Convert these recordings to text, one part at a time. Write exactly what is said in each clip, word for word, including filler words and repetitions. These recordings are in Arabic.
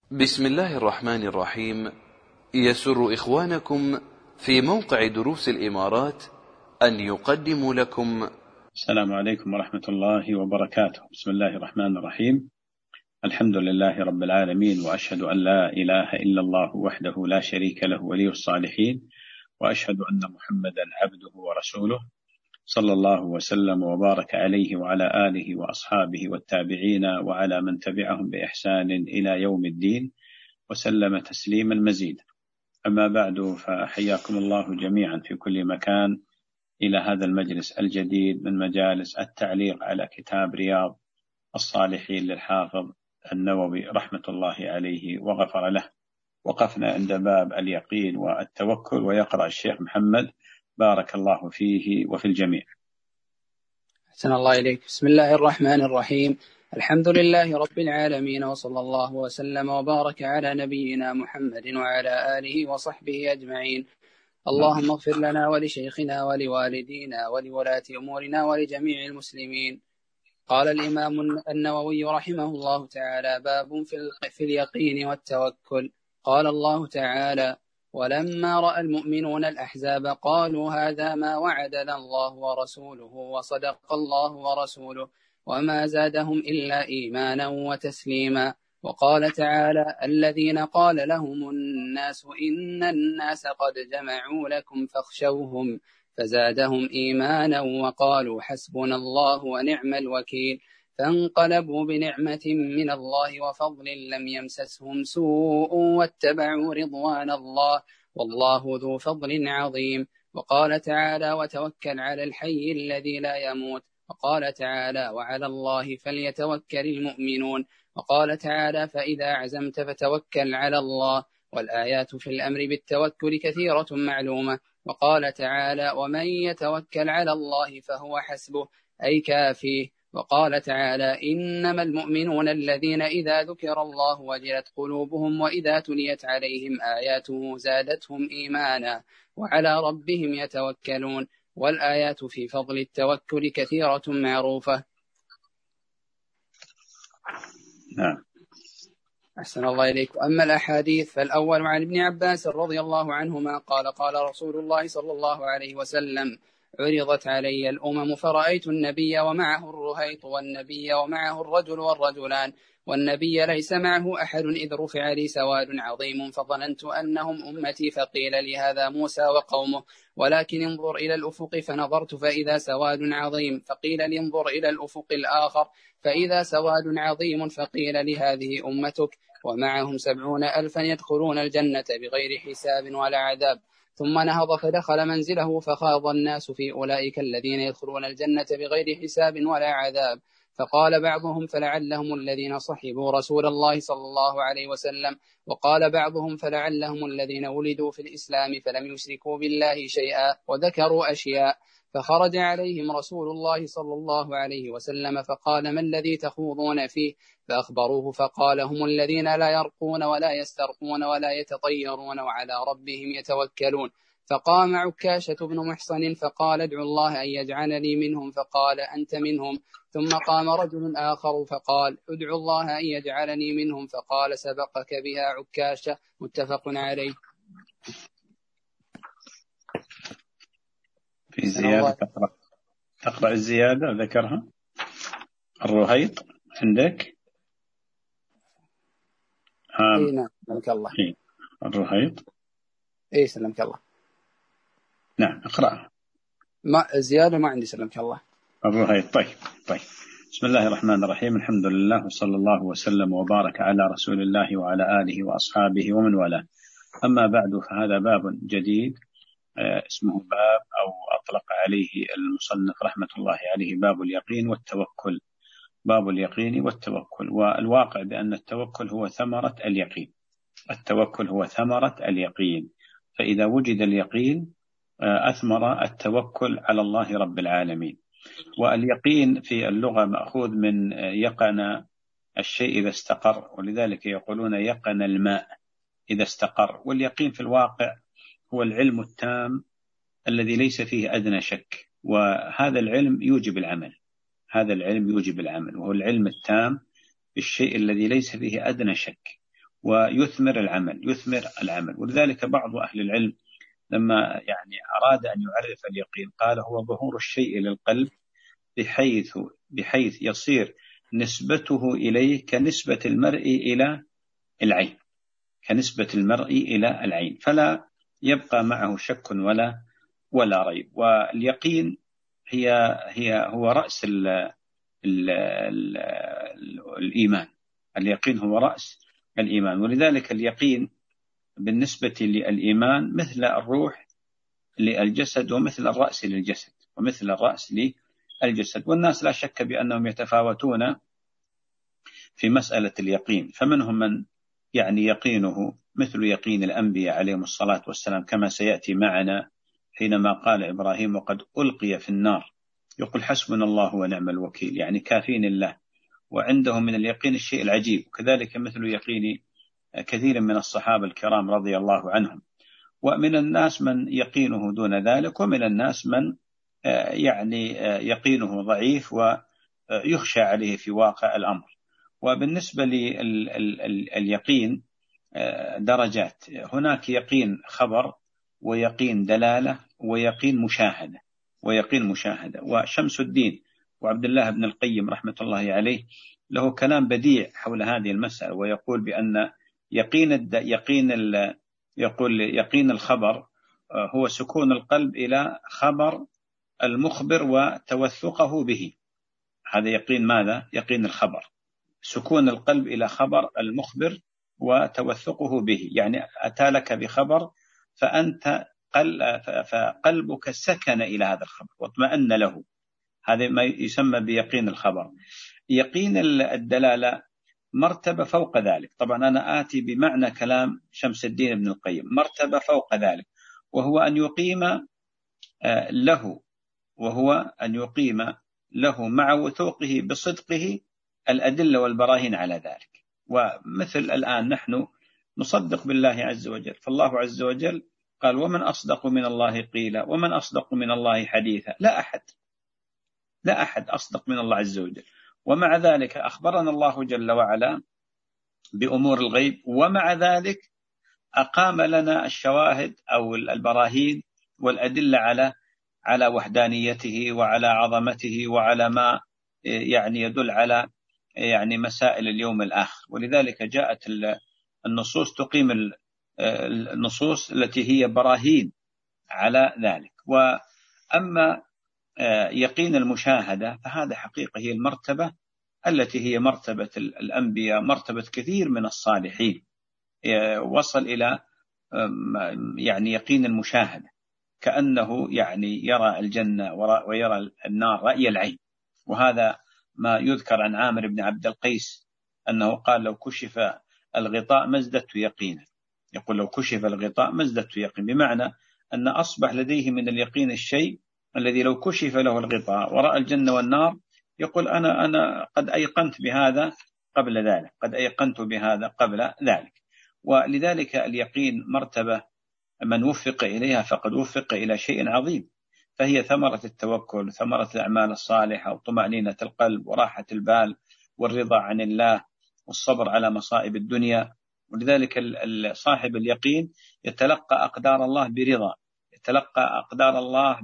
بسم الله الرحمن الرحيم. يسر إخوانكم في موقع دروس الإمارات أن يقدموا لكم. السلام عليكم ورحمة الله وبركاته. بسم الله الرحمن الرحيم. الحمد لله رب العالمين، وأشهد أن لا إله إلا الله وحده لا شريك له ولي الصالحين، وأشهد أن محمدا عبده ورسوله، صلى الله وسلم وبارك عليه وعلى آله وأصحابه والتابعين وعلى من تبعهم بإحسان إلى يوم الدين، وسلم تسليما مزيدا. أما بعد، فحياكم الله جميعا في كل مكان إلى هذا المجلس الجديد من مجالس التعليق على كتاب رياض الصالحين للحافظ النووي رحمة الله عليه وغفر له. وقفنا عند باب اليقين والتوكل، ويقرأ الشيخ محمد بارك الله فيه وفي الجميع. أحسن الله إليك. بسم الله الرحمن الرحيم. الحمد لله رب العالمين، وصلى الله وسلم وبارك على نبينا محمد وعلى آله وصحبه أجمعين. اللهم اغفر لنا ولشيخنا ولوالدينا ولولاة أمورنا ولجميع المسلمين. قال الإمام النووي رحمه الله تعالى: باب في اليقين والتوكل. قال الله تعالى: ولما رأى المؤمنون الأحزاب قالوا هذا ما وعدنا الله ورسوله وصدق الله ورسوله وما زادهم إلا إيمانا وتسليما. وقال تعالى: الذين قال لهم الناس إن الناس قد جمعوا لكم فاخشوهم فزادهم إيمانا وقالوا حسبنا الله ونعم الوكيل. فانقلبوا بنعمة من الله وفضل لم يمسسهم سوء واتبعوا رضوان الله والله ذو فضل عظيم. وقال تعالى: وتوكل على الحي الذي لا يموت. وقال تعالى: وعلى الله فليتوكل المؤمنون. وقال تعالى: فإذا عزمت فتوكل على الله. والآيات في الأمر بالتوكل كثيرة معلومة. وقال تعالى: ومن يتوكل على الله فهو حسبه، أي كافيه. وقال تعالى: إنما المؤمنون الذين إذا ذكر الله وجلت قلوبهم وإذا تليت عليهم آياته زادتهم إيمانا وعلى ربهم يتوكلون. والآيات في فضل التوكل كثيرة معروفة. نعم. أحسن الله إليك. أما الأحاديث فالأول عن ابن عباس رضي الله عنهما قال: قال رسول الله صلى الله عليه وسلم: عرضت علي الأمم فرأيت النبي ومعه الرهيط والنبي ومعه الرجل والرجلان والنبي ليس معه أحد إذ رفع لي سواد عظيم فظننت أنهم أمتي، فقيل لي هذا موسى وقومه، ولكن انظر إلى الأفق، فنظرت فإذا سواد عظيم، فقيل لي انظر إلى الأفق الآخر فإذا سواد عظيم، فقيل لي هذه أمتك ومعهم سبعون ألفا يدخلون الجنة بغير حساب ولا عذاب. ثم نهض فدخل منزله فخاض الناس في أولئك الذين يدخلون الجنة بغير حساب ولا عذاب. فقال بعضهم: فلعلهم الذين صحبوا رسول الله صلى الله عليه وسلم. وقال بعضهم: فلعلهم الذين ولدوا في الإسلام فلم يشركوا بالله شيئا، وذكروا أشياء. فخرج عليهم رسول الله صلى الله عليه وسلم فقال: ما الذي تخوضون فيه؟ فأخبروه فقال: هم الذين لا يرقون ولا يسترقون ولا يتطيرون وعلى ربهم يتوكلون. فقام عكاشة بن محصن فقال: ادعو الله أن يجعلني منهم، فقال: أنت منهم. ثم قام رجل آخر فقال: ادعو الله أن يجعلني منهم، فقال: سبقك بها عكاشة. متفق عليه. في زيادة تقرأ تقرأ الزيادة ذكرها الرهيط عندك؟ اي نعم سلمك الله. إيه. الرهيط اي سلمك الله. نعم اقرأها. ما زيادة ما عندي سلمك الله. الرهيط. طيب طيب بسم الله الرحمن الرحيم. الحمد لله وصلى الله وسلم وبارك على رسول الله وعلى آله وأصحابه ومن والاه. أما بعد، فهذا باب جديد اسمه باب أو أطلق عليه المصنف رحمة الله عليه باب اليقين والتوكل. باب اليقين والتوكل. والواقع بأن التوكل هو ثمرة اليقين. التوكل هو ثمرة اليقين. فإذا وجد اليقين أثمر التوكل على الله رب العالمين. واليقين في اللغة مأخوذ من يقن الشيء إذا استقر، ولذلك يقولون يقن الماء إذا استقر. واليقين في الواقع هو العلم التام الذي ليس فيه أدنى شك، وهذا العلم يوجب العمل. هذا العلم يوجب العمل، وهو العلم التام بالشيء الذي ليس فيه أدنى شك. ويثمر العمل يثمر العمل ولذلك بعض أهل العلم لما يعني أراد أن يعرف اليقين قال هو ظهور الشيء للقلب بحيث بحيث يصير نسبته إليه كنسبة المرء إلى العين كنسبة المرء إلى العين فلا يبقى معه شك ولا ولا ريب. واليقين هي هي هو رأس ال ال ال الإيمان. اليقين هو رأس الإيمان ولذلك اليقين بالنسبة للإيمان مثل الروح للجسد ومثل الرأس للجسد ومثل الرأس للجسد. والناس لا شك بأنهم يتفاوتون في مسألة اليقين فمنهم من يعني يقينه مثل يقين الأنبياء عليهم الصلاة والسلام كما سيأتي معنا حينما قال إبراهيم وقد ألقي في النار يقول حسبنا الله ونعم الوكيل يعني كافين الله. وعندهم من اليقين الشيء العجيب وكذلك مثل يقين كثير من الصحابة الكرام رضي الله عنهم. ومن الناس من يقينه دون ذلك ومن الناس من يعني يقينه ضعيف ويخشى عليه في واقع الأمر. وبالنسبة لليقين درجات هناك يقين خبر ويقين دلالة ويقين مشاهدة ويقين مشاهدة. وشمس الدين وعبد الله بن القيم رحمة الله عليه له كلام بديع حول هذه المسألة ويقول بأن يقين الد... يقين ال... يقول يقين الخبر هو سكون القلب إلى خبر المخبر وتوثقه به. هذا يقين ماذا؟ يقين الخبر سكون القلب إلى خبر المخبر وتوثقه به يعني أتى لك بخبر فأنت قل... فقلبك سكن إلى هذا الخبر واطمأن له. هذا ما يسمى بيقين الخبر. يقين الدلالة مرتبة فوق ذلك. طبعا أنا آتي بمعنى كلام شمس الدين ابن القيم مرتبة فوق ذلك وهو أن يقيم له وهو أن يقيم له مع وثوقه بصدقه الأدلة والبراهين على ذلك. ومثل الآن نحن نصدق بالله عز وجل فالله عز وجل قال ومن أصدق من الله قيلا ومن أصدق من الله حديثا. لا أحد لا أحد أصدق من الله عز وجل. ومع ذلك أخبرنا الله جل وعلا بأمور الغيب ومع ذلك أقام لنا الشواهد أو البراهين والأدلة على على وحدانيته وعلى عظمته وعلى ما يعني يدل على يعني مسائل اليوم الآخر. ولذلك جاءت النصوص تقيم النصوص التي هي براهين على ذلك. وأما يقين المشاهدة فهذا حقيقة هي المرتبة التي هي مرتبة الأنبياء مرتبة كثير من الصالحين وصل إلى يعني يقين المشاهدة كأنه يعني يرى الجنة ويرى النار رأي العين. وهذا ما يذكر عن عامر بن عبد القيس أنه قال لو كشف الغطاء ما ازددت يقينا. يقول لو كشف الغطاء ما ازددت يقين بمعنى أن أصبح لديه من اليقين الشيء الذي لو كشف له الغطاء ورأى الجنة والنار يقول أنا أنا قد أيقنت بهذا قبل ذلك قد أيقنت بهذا قبل ذلك. ولذلك اليقين مرتبة من وفق إليها فقد وفق إلى شيء عظيم. فهي ثمرة التوكل ثمرة الأعمال الصالحة وطمأنينة القلب وراحة البال والرضا عن الله والصبر على مصائب الدنيا. ولذلك صاحب اليقين يتلقى أقدار الله برضا يتلقى أقدار الله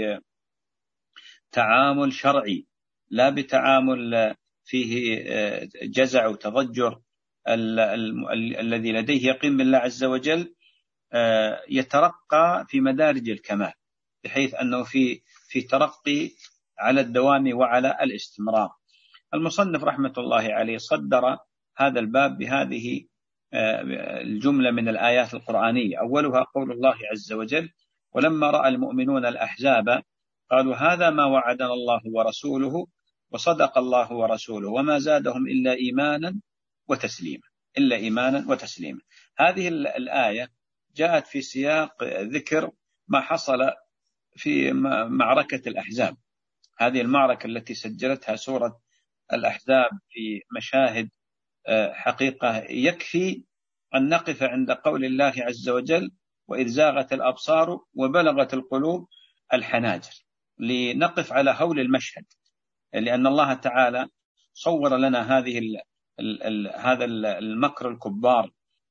بتعامل شرعي لا بتعامل فيه جزع وتضجر. الذي لديه يقين بالله عز وجل يترقى في مدارج الكمال بحيث أنه في في ترقي على الدوام وعلى الاستمرار. المصنف رحمة الله عليه صدر هذا الباب بهذه الجملة من الآيات القرآنية. أولها قول الله عز وجل ولما رأى المؤمنون الأحزاب قالوا هذا ما وعدنا الله ورسوله وصدق الله ورسوله وما زادهم إلا إيمانا وتسليما إلا إيمانا وتسليما. هذه الآية جاءت في سياق ذكر ما حصل في معركة الأحزاب. هذه المعركة التي سجلتها سورة الأحزاب في مشاهد حقيقة يكفي أن نقف عند قول الله عز وجل وإذ زاغت الأبصار وبلغت القلوب الحناجر لنقف على هول المشهد لأن الله تعالى صور لنا هذه ال ال ال هذا المكر الكبار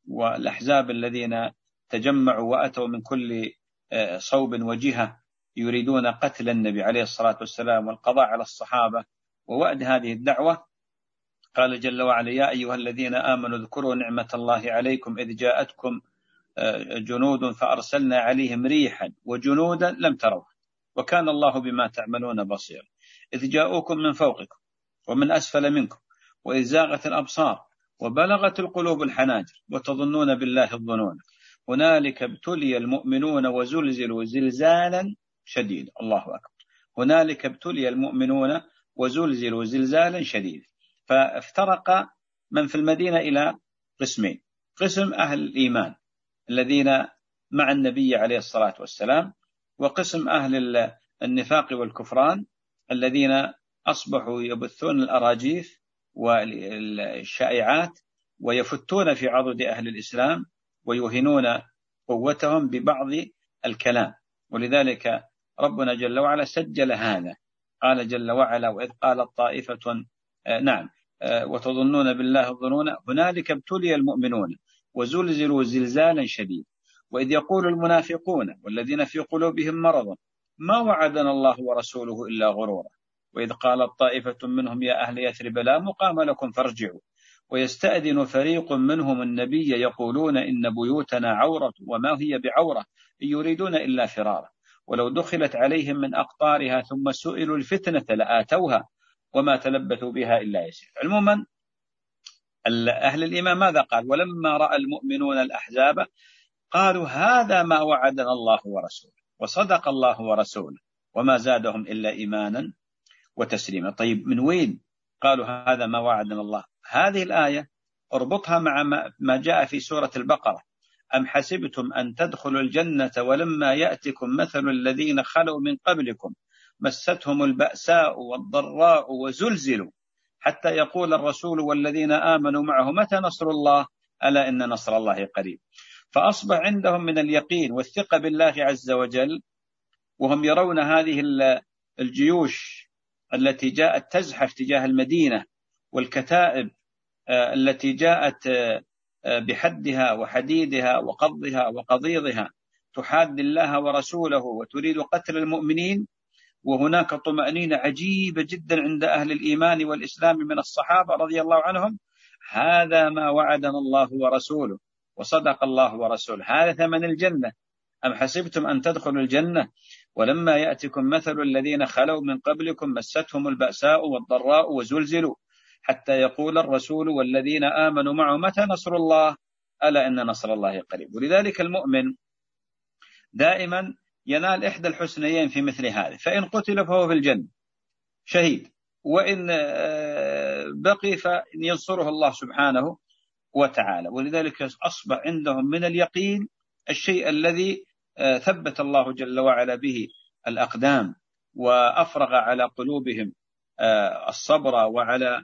والأحزاب الذين تجمعوا وأتوا من كل صوب وجهة يريدون قتل النبي عليه الصلاة والسلام والقضاء على الصحابة ووأد هذه الدعوة. قال جل وعلا: يا أيها الذين آمنوا اذكروا نعمة الله عليكم إذ جاءتكم جنود فأرسلنا عليهم ريحا وجنودا لم تروها وكان الله بما تعملون بصيرا إذ جاءوكم من فوقكم ومن أسفل منكم وإذ زاغت الأبصار وبلغت القلوب الحناجر وتظنون بالله الظنون هنالك ابتلي المؤمنون وزلزلوا زلزالا شديدا. الله أكبر. هنالك ابتلي المؤمنون وزلزلوا زلزالا شديدا. فافترق من في المدينة إلى قسمين: قسم أهل الإيمان الذين مع النبي عليه الصلاة والسلام، وقسم أهل النفاق والكفران الذين أصبحوا يبثون الأراجيف والشائعات ويفتون في عضد أهل الإسلام ويهنون قوتهم ببعض الكلام. ولذلك ربنا جل وعلا سجل هذا. قال جل وعلا: وإذ قالت طائفة آه نعم آه وتظنون بالله الظنون هنالك ابتلي المؤمنون وزلزلوا زلزالا شديدا وإذ يقول المنافقون والذين في قلوبهم مرض ما وعدنا الله ورسوله إلا غرورا وإذ قالت طائفة منهم يا أهل يثرب لا مقام لكم فارجعوا ويستأذن فريق منهم النبي يقولون إن بيوتنا عورة وما هي بعورة إن يريدون إلا فرارا ولو دخلت عليهم من أقطارها ثم سئلوا الفتنة لآتوها وما تلبثوا بها إلا يسير. عموما أهل الإيمان ماذا قال؟ ولما رأى المؤمنون الأحزاب قالوا هذا ما وعدنا الله ورسوله وصدق الله ورسوله وما زادهم إلا إيمانا وتسليما. طيب من وين قالوا هذا ما وعدنا الله؟ هذه الآية اربطها مع ما جاء في سورة البقرة: أم حسبتم أن تدخلوا الجنة ولما يأتكم مثل الذين خلوا من قبلكم مستهم البأساء والضراء وزلزلوا حتى يقول الرسول والذين آمنوا معه متى نصر الله ألا إن نصر الله قريب. فأصبح عندهم من اليقين والثقة بالله عز وجل وهم يرون هذه الجيوش التي جاءت تزحف تجاه المدينة والكتائب التي جاءت بحدها وحديدها وقضها وقضيضها تحاد الله ورسوله وتريد قتل المؤمنين، وهناك طمأنينة عجيبة جدا عند أهل الإيمان والإسلام من الصحابة رضي الله عنهم. هذا ما وعدنا الله ورسوله وصدق الله ورسوله، هذا ثمن الجنة. أم حسبتم أن تدخلوا الجنة ولما يأتكم مثل الذين خلوا من قبلكم مستهم البأساء والضراء وزلزلوا حتى يقول الرسول والذين آمنوا معه متى نصر الله ألا إن نصر الله قريب. ولذلك المؤمن دائما ينال إحدى الحسنيين في مثل هذا: فإن قتل فهو في الجنة شهيد، وإن بقي فإن ينصره الله سبحانه وتعالى. ولذلك أصبح عندهم من اليقين الشيء الذي ثبت الله جل وعلا به الأقدام وأفرغ على قلوبهم الصبر وعلى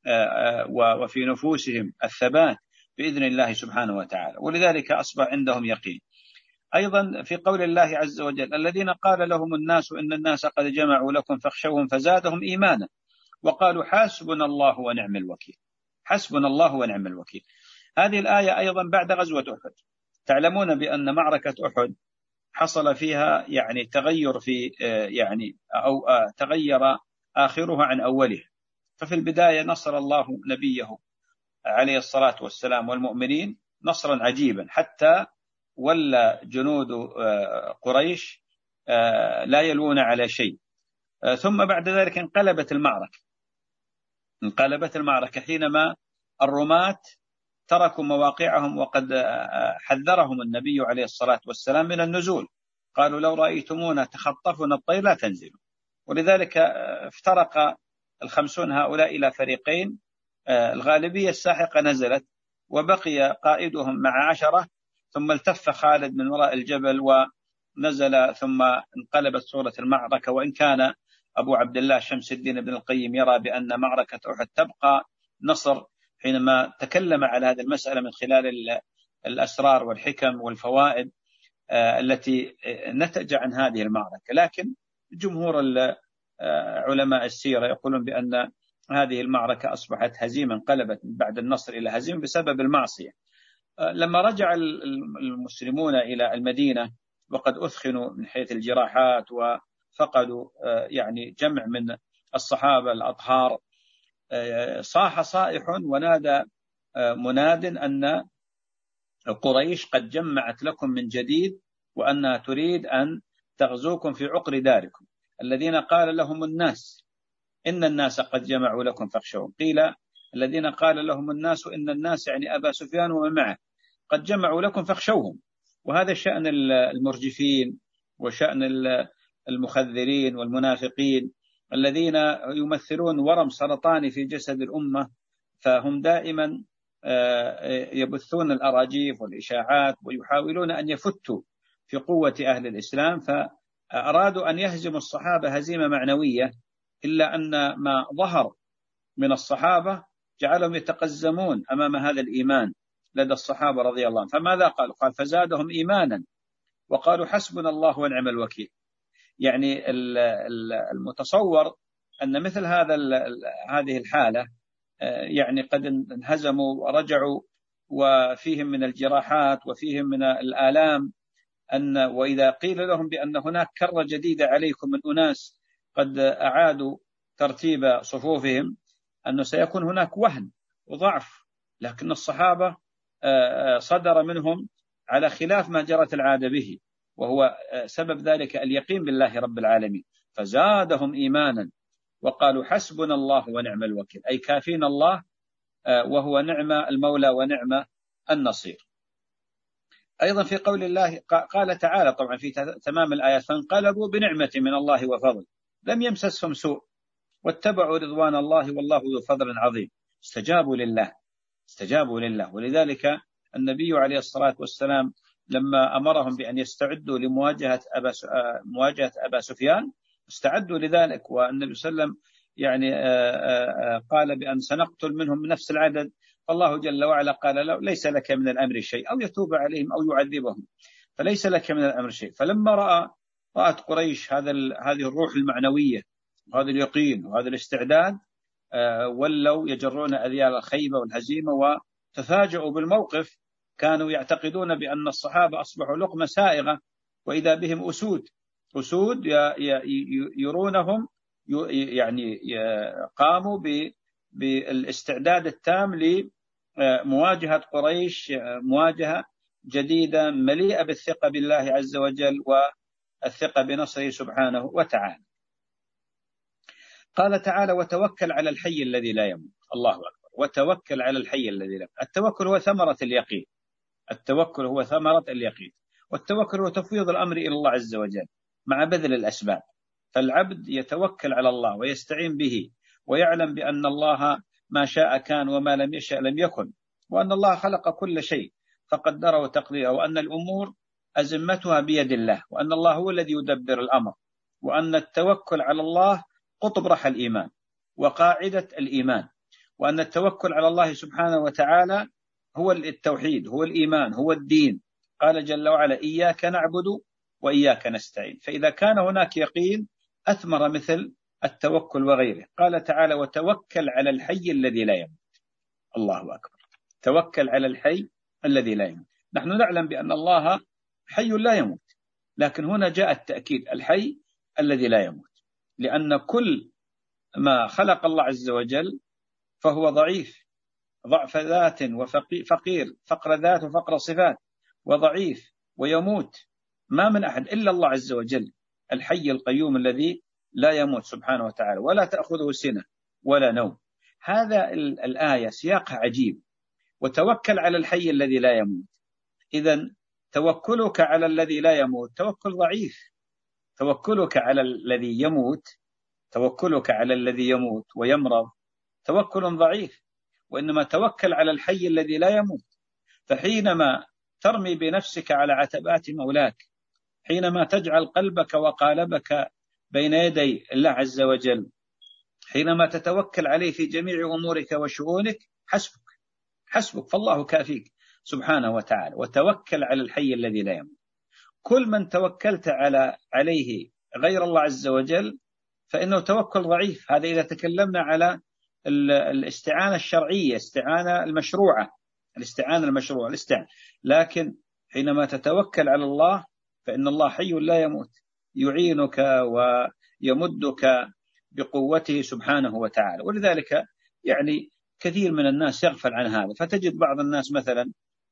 وفي نفوسهم الثبات بإذن الله سبحانه وتعالى. ولذلك أصبح عندهم يقين. أيضا في قول الله عز وجل: الذين قال لهم الناس إن الناس قد جمعوا لكم فاخشوهم فزادهم إيمانا وقالوا حسبنا الله ونعم الوكيل. حسبنا الله ونعم الوكيل. هذه الآية أيضا بعد غزوة أحد. تعلمون بأن معركة أحد حصل فيها يعني تغير في يعني أو تغير آخرها عن أوله. ففي البداية نصر الله نبيه عليه الصلاة والسلام والمؤمنين نصرا عجيبا حتى ولا جنود قريش لا يلوون على شيء. ثم بعد ذلك انقلبت المعركة انقلبت المعركة حينما الرماة تركوا مواقعهم وقد حذرهم النبي عليه الصلاة والسلام من النزول. قالوا لو رأيتمونا تخطفنا الطير لا تنزلوا. ولذلك افترق الخمسون هؤلاء إلى فريقين. الغالبية الساحقة نزلت وبقي قائدهم مع عشرة، ثم التف خالد من وراء الجبل ونزل، ثم انقلبت صورة المعركة. وإن كان أبو عبد الله شمس الدين بن القيم يرى بأن معركة أحد تبقى نصر حينما تكلم على هذه المسألة من خلال الأسرار والحكم والفوائد التي نتج عن هذه المعركة. لكن جمهور علماء السيرة يقولون بأن هذه المعركة أصبحت هزيمة، انقلبت بعد النصر إلى هزيمة بسبب المعصية. لما رجع المسلمون إلى المدينة وقد أثخنوا من حيث الجراحات وفقدوا يعني جمع من الصحابة الأطهار، صاح صائح ونادى مناد أن قريش قد جمعت لكم من جديد وأنها تريد أن تغزوكم في عقر داركم، الذين قال لهم الناس إن الناس قد جمعوا لكم فاخشوهم. قيل الذين قال لهم الناس إن الناس يعني أبا سفيان ومن معه قد جمعوا لكم فاخشوهم. وهذا شأن المرجفين وشأن المخذرين والمنافقين الذين يمثلون ورم سرطاني في جسد الأمة، فهم دائما يبثون الأراجيف والإشاعات ويحاولون أن يفتوا في قوة أهل الإسلام، فأرادوا أن يهزموا الصحابة هزيمة معنوية، إلا أن ما ظهر من الصحابة جعلهم يتقزمون أمام هذا الإيمان لدى الصحابة رضي الله عنهم. فماذا قالوا؟ قال فزادهم إيمانا وقالوا حسبنا الله ونعم الوكيل. يعني المتصور أن مثل هذا هذه الحالة يعني قد انهزموا ورجعوا وفيهم من الجراحات وفيهم من الآلام، أن وإذا قيل لهم بأن هناك كرة جديدة عليكم من أناس قد أعادوا ترتيب صفوفهم، أنه سيكون هناك وهن وضعف. لكن الصحابة صدر منهم على خلاف ما جرت العادة به، وهو سبب ذلك اليقين بالله رب العالمين، فزادهم إيمانا وقالوا حسبنا الله ونعم الوكيل، أي كافين الله وهو نعم المولى ونعم النصير. أيضا في قول الله قال تعالى طبعا في تمام الآيات فانقلبوا بنعمة من الله وفضل لم يمسسهم سوء واتبعوا رضوان الله والله ذو فضل عظيم. استجابوا لله استجابوا لله ولذلك النبي عليه الصلاة والسلام لما أمرهم بأن يستعدوا لمواجهة أبا مواجهة أبا سفيان استعدوا لذلك، والنبي صلى الله عليه وسلم يعني قال بأن سنقتل منهم نفس العدد، فالله جل وعلا قال له ليس لك من الأمر شيء، أو يتوب عليهم أو يعذبهم، فليس لك من الأمر شيء. فلما رأى رأت قريش هذا هذه الروح المعنوية وهذا اليقين وهذا الاستعداد ولوا يجرون أذيال الخيبة والهزيمة وتفاجؤوا بالموقف. كانوا يعتقدون بأن الصحابة أصبحوا لقمة سائغة وإذا بهم أسود أسود يرونهم يعني قاموا بالاستعداد التام لمواجهة قريش، مواجهة جديدة مليئة بالثقة بالله عز وجل والثقة بنصره سبحانه وتعالى. قال تعالى وتوكل على الحي الذي لا يموت. الله أكبر. وتوكل على الحي الذي لا يموت. التوكل هو ثمرة اليقين، التوكل هو ثمرة اليقين، والتوكل هو تفويض الأمر إلى الله عز وجل مع بذل الأسباب. فالعبد يتوكل على الله ويستعين به ويعلم بأن الله ما شاء كان وما لم يشأ لم يكن، وأن الله خلق كل شيء فقدره تقديره، وأن الأمور أزمتها بيد الله، وأن الله هو الذي يدبر الأمر، وأن التوكل على الله قطب رحى الإيمان وقاعدة الإيمان، وأن التوكل على الله سبحانه وتعالى هو التوحيد، هو الإيمان، هو الدين. قال جل وعلا إياك نعبد وإياك نستعين. فإذا كان هناك يقين أثمر مثل التوكل وغيره. قال تعالى وتوكل على الحي الذي لا يموت. الله أكبر. توكل على الحي الذي لا يموت. نحن نعلم بأن الله حي لا يموت، لكن هنا جاء التأكيد الحي الذي لا يموت، لأن كل ما خلق الله عز وجل فهو ضعيف، ضعف ذات وفقير، فقر ذات وفقر صفات، وضعيف ويموت. ما من أحد إلا الله عز وجل الحي القيوم الذي لا يموت سبحانه وتعالى، ولا تأخذه سنة ولا نوم. هذا الآية سياقها عجيب. وتوكل على الحي الذي لا يموت. إذن توكلك على الذي لا يموت توكل ضعيف. توكلك على الذي يموت توكلك على الذي يموت ويمرض توكل ضعيف، وإنما توكل على الحي الذي لا يموت. فحينما ترمي بنفسك على عتبات مولاك، حينما تجعل قلبك وقالبك بين يدي الله عز وجل، حينما تتوكل عليه في جميع أمورك وشؤونك، حسبك حسبك فالله كافيك سبحانه وتعالى. وتوكل على الحي الذي لا يموت. كل من توكلت على عليه غير الله عز وجل فإنه توكل ضعيف. هذا إذا تكلمنا على الاستعانة الشرعية، استعانة المشروعة. الاستعانة المشروع الاستعانة، لكن حينما تتوكل على الله فإن الله حي لا يموت، يعينك ويمدك بقوته سبحانه وتعالى. ولذلك يعني كثير من الناس يغفل عن هذا، فتجد بعض الناس مثلا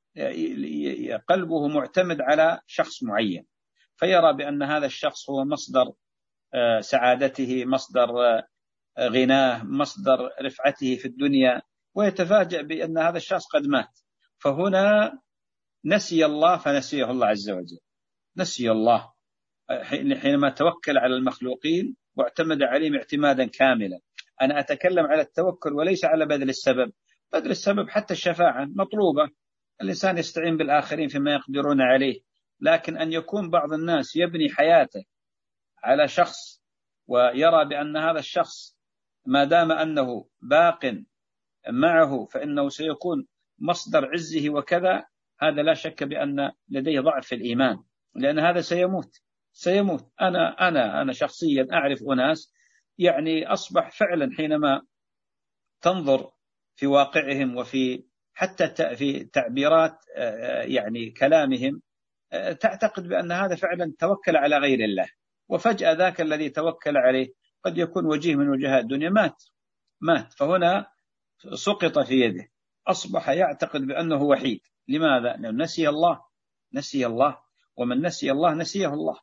قلبه معتمد على شخص معين، فيرى بأن هذا الشخص هو مصدر سعادته، مصدر غناه، مصدر رفعته في الدنيا، ويتفاجأ بأن هذا الشخص قد مات. فهنا نسي الله فنسيه الله عز وجل، نسي الله حينما توكل على المخلوقين واعتمد عليهم اعتمادا كاملا. أنا أتكلم على التوكل وليس على بذل السبب. بذل السبب حتى الشفاعة مطلوبة، الإنسان يستعين بالآخرين فيما يقدرون عليه، لكن أن يكون بعض الناس يبني حياته على شخص ويرى بأن هذا الشخص ما دام أنه باق معه فإنه سيكون مصدر عزه وكذا، هذا لا شك بأن لديه ضعف في الإيمان، لأن هذا سيموت سيموت. أنا أنا أنا شخصيا أعرف أناس يعني أصبح فعلا حينما تنظر في واقعهم وفي حتى في تعبيرات يعني كلامهم تعتقد بأن هذا فعلا توكل على غير الله، وفجأة ذاك الذي توكل عليه قد يكون وجيه من وجهاء الدنيا مات مات فهنا سقط في يده، أصبح يعتقد بأنه وحيد. لماذا؟ لأنه نسي الله نسي الله ومن نسي الله نسيه الله.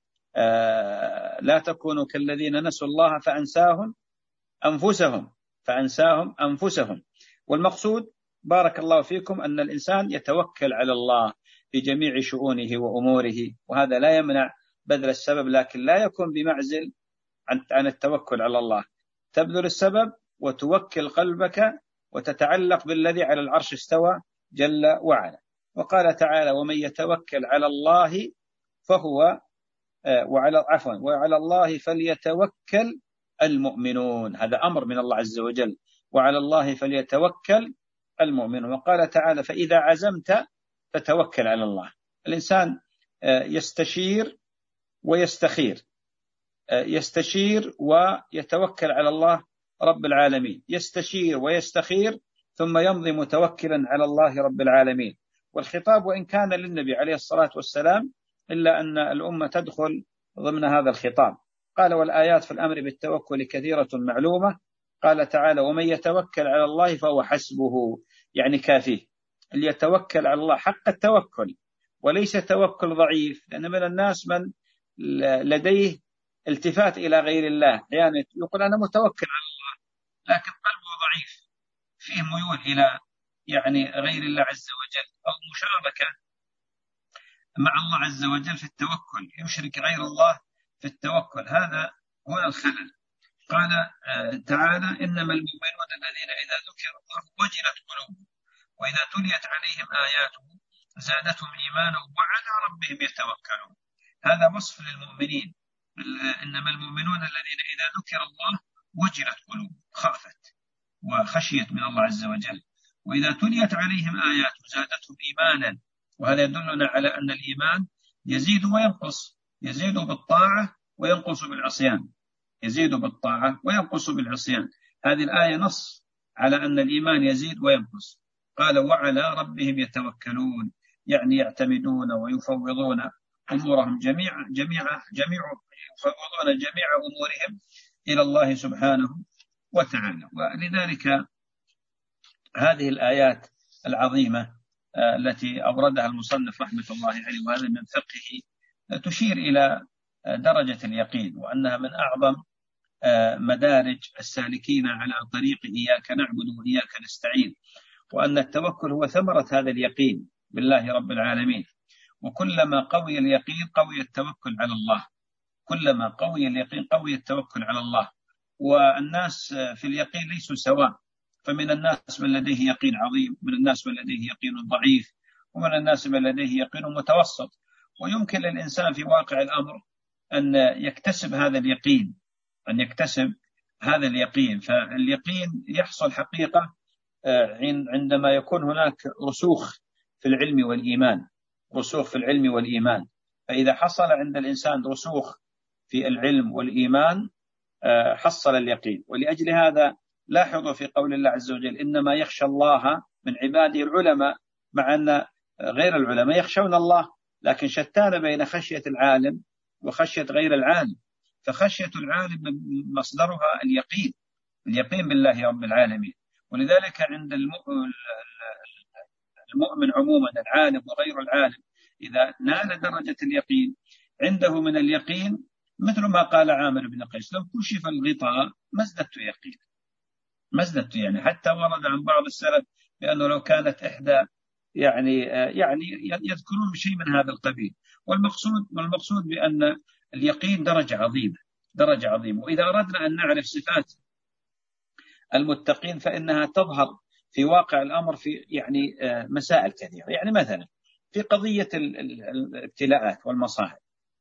آه لا تكونوا كالذين نسوا الله فأنساهم أنفسهم فأنساهم أنفسهم. والمقصود بارك الله فيكم أن الإنسان يتوكل على الله في جميع شؤونه وأموره، وهذا لا يمنع بذل السبب، لكن لا يكون بمعزل عن التوكل على الله. تبذل السبب وتوكل قلبك وتتعلق بالذي على العرش استوى جل وعلا. وقال تعالى: ومن يتوكل على الله فهو وعلى عفوا وعلى الله فليتوكل المؤمنون. هذا أمر من الله عز وجل، وعلى الله فليتوكل المؤمنون. وقال تعالى: فإذا عزمت فتوكل على الله. الإنسان يستشير ويستخير، يستشير ويتوكل على الله رب العالمين، يستشير ويستخير ثم يمضي متوكلا على الله رب العالمين. والخطاب وإن كان للنبي عليه الصلاة والسلام إلا أن الأمة تدخل ضمن هذا الخطاب. قال: والآيات في الأمر بالتوكل كثيرة معلومة. قال تعالى: ومن يتوكل على الله فهو حسبه، يعني كافيه. اللي يتوكل على الله حق التوكل وليس توكل ضعيف، لأن من الناس من لديه التفات إلى غير الله، يعني يقول أنا متوكل على الله لكن قلبه ضعيف، فيه ميول إلى يعني غير الله عز وجل، أو مشاركة مع الله عز وجل في التوكل، يشرك غير الله في التوكل. هذا هو الخلل. قال تعالى: إنما المؤمنون الذين إذا ذكر الله وجلت قلوبهم وإذا تليت عليهم آياته زادتهم إيمانا وعلى ربهم يتوكلون. هذا وصف للمؤمنين. إنما المؤمنون الذين إذا ذكر الله وجلت قلوبهم، خافت وخشيت من الله عز وجل، وإذا تليت عليهم آياته زادتهم إيمانا. وهذا يدلنا على أن الإيمان يزيد وينقص، يزيد بالطاعة وينقص بالعصيان، يزيد بالطاعة وينقص بالعصيان. هذه الآية نص على أن الإيمان يزيد وينقص. قال: وعلى ربهم يتوكلون، يعني يعتمدون ويفوضون أمورهم جميعا جميعا جميع يفوضون جميع أمورهم إلى الله سبحانه وتعالى. ولذلك هذه الآيات العظيمة التي أوردها المصنف رحمة الله عليه وهذا من فقهه تشير إلى درجة اليقين، وأنها من أعظم مدارج السالكين على طريق إياك نعبد وإياك نستعين، وأن التوكل هو ثمرة هذا اليقين بالله رب العالمين. وكلما قوي اليقين قوي التوكل على الله، كلما قوي اليقين قوي التوكل على الله. والناس في اليقين ليسوا سواء، فمن الناس من لديه يقين عظيم، من الناس من لديه يقين ضعيف، ومن الناس من لديه يقين متوسط. ويمكن للإنسان في واقع الأمر أن يكتسب هذا اليقين، أن يكتسب هذا اليقين. فاليقين يحصل حقيقة عندما يكون هناك رسوخ في العلم والإيمان، رسوخ في العلم والإيمان. فإذا حصل عند الإنسان رسوخ في العلم والإيمان حصل اليقين. ولأجل هذا لاحظوا في قول الله عز وجل: إنما يخشى الله من عباده العلماء، مع أن غير العلماء يخشون الله، لكن شتان بين خشية العالم وخشية غير العالم. فخشية العالم مصدرها اليقين، اليقين بالله رب العالمين. ولذلك عند المؤمن عموما العالم وغير العالم إذا نال درجة اليقين عنده من اليقين مثل ما قال عامر بن قيس: لو كشف الغطاء ما ازددت يقين، ما ازددت يعني. حتى ورد عن بعض السلف بأنه لو كانت إحدى يعني يعني يذكرون شيء من هذا القبيل. والمقصود والمقصود بأن اليقين درجة عظيمة، درجة عظيمة. وإذا أردنا أن نعرف صفات المتقين فإنها تظهر في واقع الأمر في يعني مسائل كثيرة. يعني مثلا في قضية الابتلاءات والمصائب،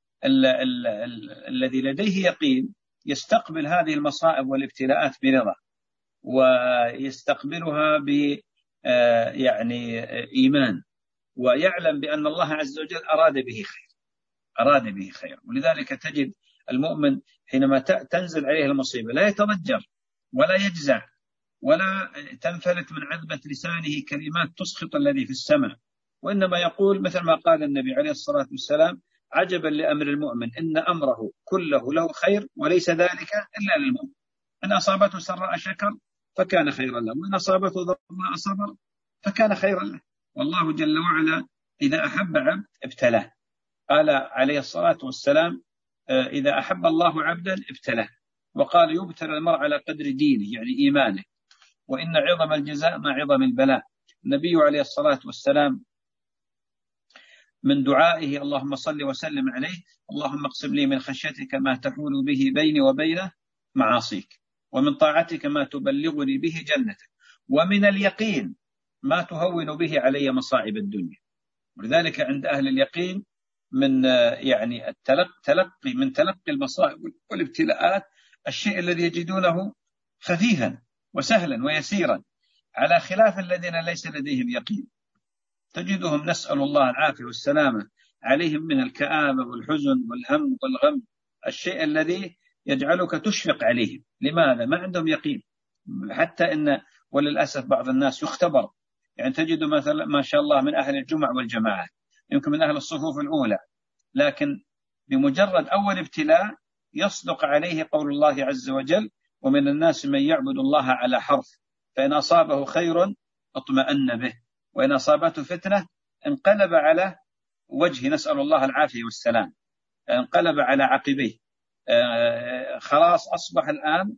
الذي لديه يقين يستقبل هذه المصائب والابتلاءات برضا، ويستقبلها ب يعني إيمان، ويعلم بأن الله عز وجل أراد به خير، أراد به خير. ولذلك تجد المؤمن حينما تنزل عليه المصيبة لا يتضجر ولا يجزع ولا تنفلت من عذبة لسانه كلمات تسخط الذي في السماء، وإنما يقول مثل ما قال النبي عليه الصلاة والسلام: عجبا لأمر المؤمن إن أمره كله له خير وليس ذلك إلا للمؤمن، إن أصابته سراء شكر فكان خيرا له، وإن أصابته ضراء صبر فكان خيرا له. والله جل وعلا إذا أحب عبد ابتلاه، قال عليه الصلاة والسلام: إذا أحب الله عبدا ابتلاه، وقال: يبتلى المرء على قدر دينه يعني إيمانه، وإن عظم الجزاء مع عظم البلاء. النبي عليه الصلاة والسلام من دعائه: اللهم صل وسلم عليه، اللهم اقسم لي من خشيتك ما تحول به بيني وبين معاصيك، ومن طاعتك ما تبلغني به جنتك، ومن اليقين ما تهون به علي مصائب الدنيا. ولذلك عند أهل اليقين من يعني التلقي تلقي من تلقي المصائب والابتلاءات الشيء الذي يجدونه خفيفا وسهلا ويسيرا، على خلاف الذين ليس لديهم يقين، تجدهم نسأل الله العافية والسلامة عليهم من الكآبة والحزن والهم والغم، الشيء الذي يجعلك تشفق عليهم. لماذا؟ ما عندهم يقين. حتى إن وللأسف بعض الناس يختبر، يعني تجد مثلا ما شاء الله من أهل الجمع والجماعات، يمكن من أهل الصفوف الأولى، لكن بمجرد أول ابتلاء يصدق عليه قول الله عز وجل: ومن الناس من يعبد الله على حرف، فإن أصابه خير اطمأن به، وإن أصابته فتنة انقلب على وجهه، نسأل الله العافية والسلام، انقلب على عقبيه، آه خلاص أصبح الآن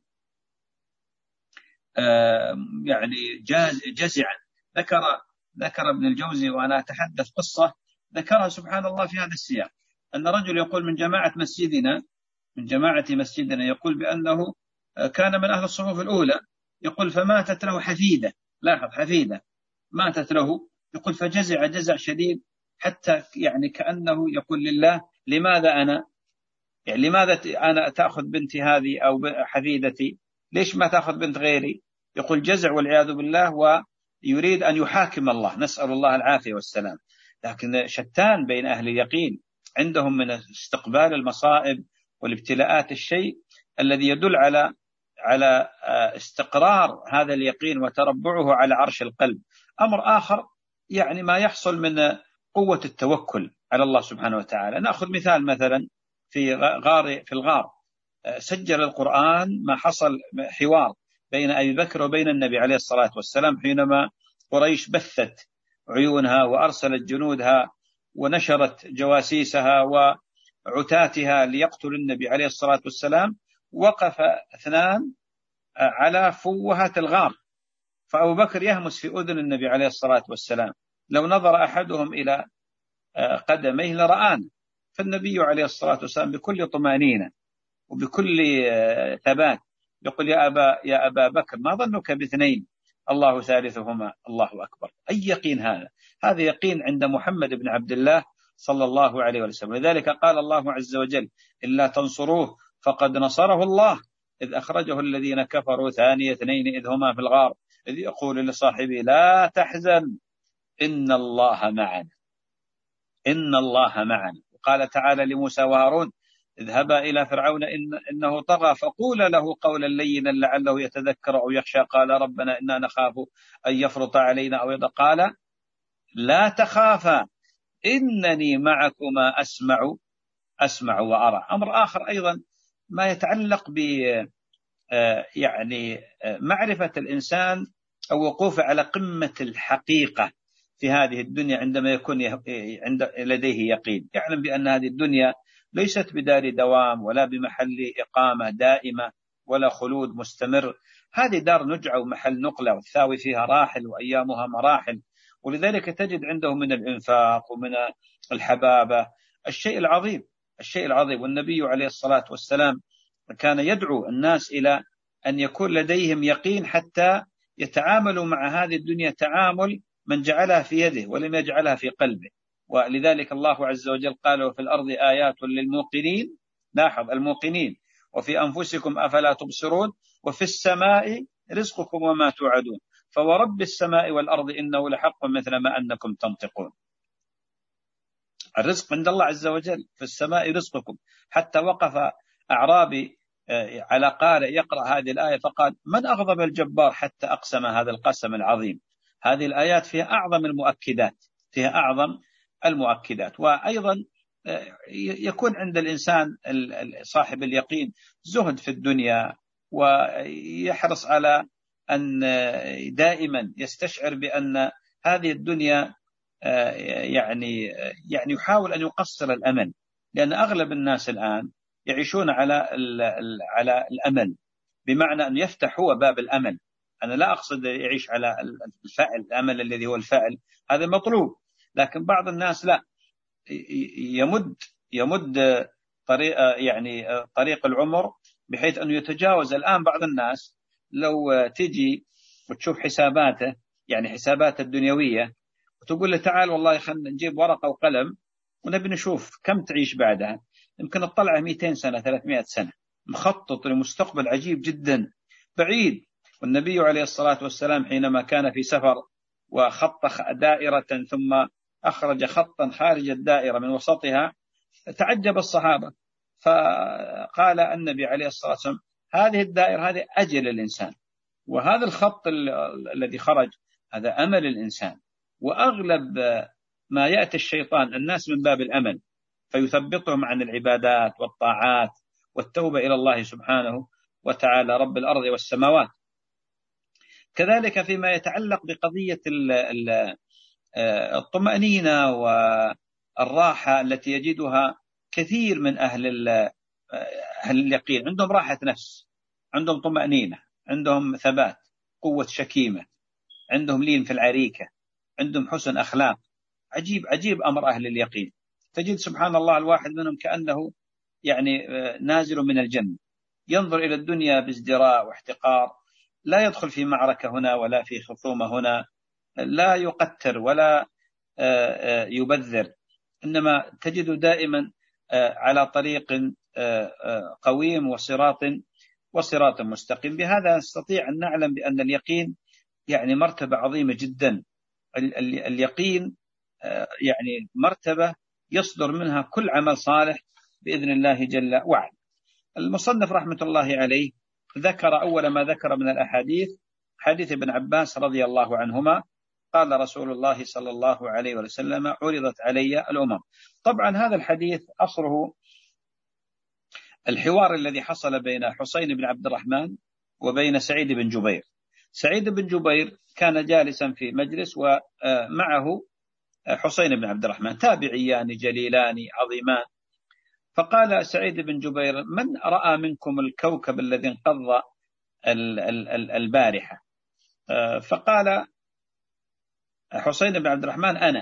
آه يعني جزعا. ذكر ذكر ابن الجوزي وأنا أتحدث قصة ذكرها سبحان الله في هذا السياق، أن رجل يقول من جماعة مسجدنا من جماعة مسجدنا يقول بأنه كان من أهل الصفوف الأولى، يقول فماتت له حفيدة، لاحظ حفيدة ماتت له، يقول فجزع جزع شديد، حتى يعني كأنه يقول لله: لماذا أنا يعني لماذا أنا تأخذ بنتي هذه أو حفيدتي، ليش ما تأخذ بنت غيري؟ يقول جزع والعياذ بالله، ويريد أن يحاكم الله، نسأل الله العافية والسلام. لكن شتان بين أهل اليقين، عندهم من استقبال المصائب والابتلاءات الشيء الذي يدل على على استقرار هذا اليقين وتربعه على عرش القلب. أمر آخر يعني ما يحصل من قوة التوكل على الله سبحانه وتعالى. نأخذ مثال مثلا في غار في الغار سجل القرآن ما حصل حوار بين أبي بكر وبين النبي عليه الصلاة والسلام حينما قريش بثت عيونها وأرسلت جنودها ونشرت جواسيسها وعتاتها ليقتل النبي عليه الصلاة والسلام. وقف اثنان على فوهة الغار، فأبو بكر يهمس في أذن النبي عليه الصلاة والسلام: لو نظر أحدهم إلى قدميه لرآنا. فالنبي عليه الصلاة والسلام بكل طمأنينة وبكل ثبات يقول: يا أبا, يا أبا بكر ما ظنك باثنين الله ثالثهما الله أكبر. أي يقين هذا؟ هذا يقين عند محمد بن عبد الله صلى الله عليه وسلم. لذلك قال الله عز وجل: إلا تنصروه فقد نصره الله إذ أخرجه الذين كفروا ثاني اثنين إذ هما في الغار إذ يقول لصاحبه لا تحزن إن الله معنا إن الله معنا. وقال تعالى لموسى وهارون: اذهبا إلى فرعون إن إنه طغى فقولا له قولا لينا لعله يتذكر أو يخشى قال ربنا إنا نخاف أن يفرط علينا أو يطغى قال لا تخافا إنني معكما أسمع أسمع وأرى. أمر آخر أيضا ما يتعلق ب يعني معرفة الإنسان أو وقوفه على قمة الحقيقة في هذه الدنيا عندما يكون عند لديه يقين، يعلم بأن هذه الدنيا ليست بدار دوام ولا بمحل إقامة دائمة ولا خلود مستمر، هذه دار نجعة ومحل نقلة والثاوي فيها راحل وأيامها مراحل. ولذلك تجد عنده من الإنفاق ومن الحبابة الشيء العظيم الشيء العظيم. والنبي عليه الصلاة والسلام كان يدعو الناس إلى أن يكون لديهم يقين حتى يتعاملوا مع هذه الدنيا تعامل من جعلها في يده ولم يجعلها في قلبه. ولذلك الله عز وجل قال وفي الأرض آيات للموقنين، لاحظ الموقنين، وفي أنفسكم أفلا تبصرون، وفي السماء رزقكم وما توعدون، فورب السماء والأرض إنه لحق مثل ما أنكم تنطقون. الرزق عند الله عز وجل، في السماء رزقكم. حتى وقف أعرابي على قارئ يقرأ هذه الآية فقال من أغضب الجبار حتى أقسم هذا القسم العظيم. هذه الآيات فيها أعظم المؤكدات فيها أعظم المؤكدات. وأيضا يكون عند الإنسان صاحب اليقين زهد في الدنيا، ويحرص على أن دائما يستشعر بأن هذه الدنيا يعني يعني يحاول أن يقصر الأمل، لأن أغلب الناس الآن يعيشون على على الأمل، بمعنى أن يفتح هو باب الأمل. أنا لا أقصد يعيش على الفعل، الأمل الذي هو الفعل هذا مطلوب، لكن بعض الناس لا، يمد يمد طريق يعني طريق العمر بحيث أنه يتجاوز. الآن بعض الناس لو تجي وتشوف حساباته، يعني حساباته الدنيوية، وتقول له تعال والله خلنا نجيب ورقة وقلم ونبي نشوف كم تعيش بعدها، يمكن تطلع مئتين سنة ثلاثمائة سنة، مخطط لمستقبل عجيب جدا بعيد. والنبي عليه الصلاة والسلام حينما كان في سفر وخط دائرة ثم أخرج خطا خارج الدائرة من وسطها، تعجب الصحابة، فقال النبي عليه الصلاة والسلام هذه الدائرة هذه أجل الإنسان، وهذا الخط الذي خرج هذا أمل الإنسان. وأغلب ما يأتي الشيطان الناس من باب الأمل، فيثبطهم عن العبادات والطاعات والتوبة إلى الله سبحانه وتعالى رب الأرض والسماوات. كذلك فيما يتعلق بقضية الطمأنينة والراحة التي يجدها كثير من أهل أهل اليقين، عندهم راحة نفس، عندهم طمأنينة، عندهم ثبات، قوة شكيمة، عندهم لين في العريكة، عندهم حسن أخلاق. عجيب عجيب أمر أهل اليقين. تجد سبحان الله الواحد منهم كأنه يعني نازل من الجنة، ينظر إلى الدنيا بازدراء واحتقار، لا يدخل في معركة هنا ولا في خصومة هنا، لا يقتر ولا يبذر، إنما تجد دائما على طريق قويم وصراط وصراط مستقيم. بهذا نستطيع أن نعلم بأن اليقين يعني مرتبة عظيمة جدا. اليقين يعني مرتبة يصدر منها كل عمل صالح بإذن الله جل وعلا. المصنف رحمة الله عليه ذكر أول ما ذكر من الأحاديث حديث ابن عباس رضي الله عنهما قال رسول الله صلى الله عليه وسلم عرضت علي الأمم. طبعا هذا الحديث أصله الحوار الذي حصل بين حسين بن عبد الرحمن وبين سعيد بن جبير. سعيد بن جبير كان جالسا في مجلس ومعه حسين بن عبد الرحمن، تابعيان جليلان عظيمان. فقال سعيد بن جبير من رأى منكم الكوكب الذي انقض البارحة؟ فقال حسين بن عبد الرحمن أنا.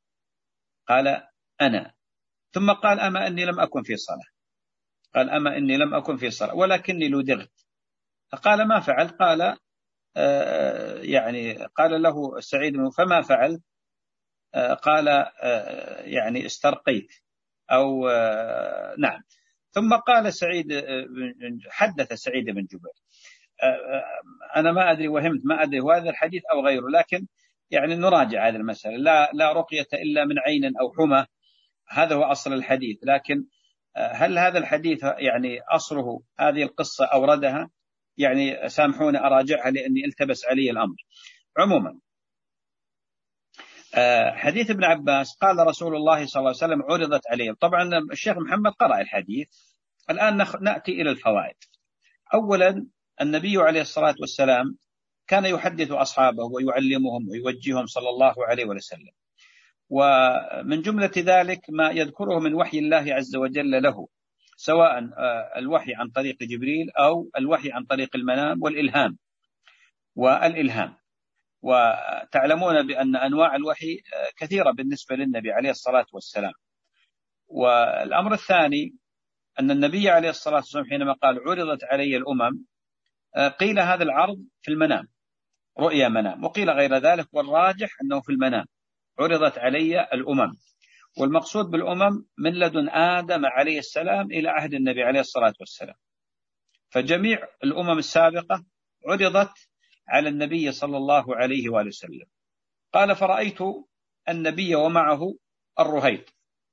قال أنا. ثم قال أما أني لم أكن في صلاة. قال أما أني لم أكن في صلاة ولكني لدغت. فقال ما فعل؟ قال آه يعني قال له سعيد فما فعل؟ آه قال آه يعني استرقيت أو آه نعم. ثم قال سعيد حدث سعيد بن جبير آه أنا ما أدري وهمت ما أدري هذا الحديث أو غيره، لكن يعني نراجع هذه المسألة. لا لا رقية إلا من عين أو حمى، هذا هو أصل الحديث. لكن هل هذا الحديث يعني أصله هذه القصة أوردها؟ يعني سامحوني أراجعها لأني التبس علي الأمر. عموما حديث ابن عباس قال رسول الله صلى الله عليه وسلم عرضت عليه. طبعا الشيخ محمد قرأ الحديث. الآن نأتي إلى الفوائد. أولا النبي عليه الصلاة والسلام كان يحدث أصحابه ويعلمهم ويوجههم صلى الله عليه وسلم، ومن جملة ذلك ما يذكره من وحي الله عز وجل له، سواء الوحي عن طريق جبريل أو الوحي عن طريق المنام والإلهام والإلهام. وتعلمون بأن أنواع الوحي كثيرة بالنسبة للنبي عليه الصلاة والسلام. والأمر الثاني أن النبي عليه الصلاة والسلام حينما قال عرضت علي الأمم، قيل هذا العرض في المنام، رؤيا منام، وقيل غير ذلك، والراجح أنه في المنام عرضت علي الأمم. والمقصود بالأمم من لدن آدم عليه السلام إلى عهد النبي عليه الصلاة والسلام، فجميع الأمم السابقة عرضت على النبي صلى الله عليه وآله وسلم. قال فرأيت النبي ومعه الرهيط،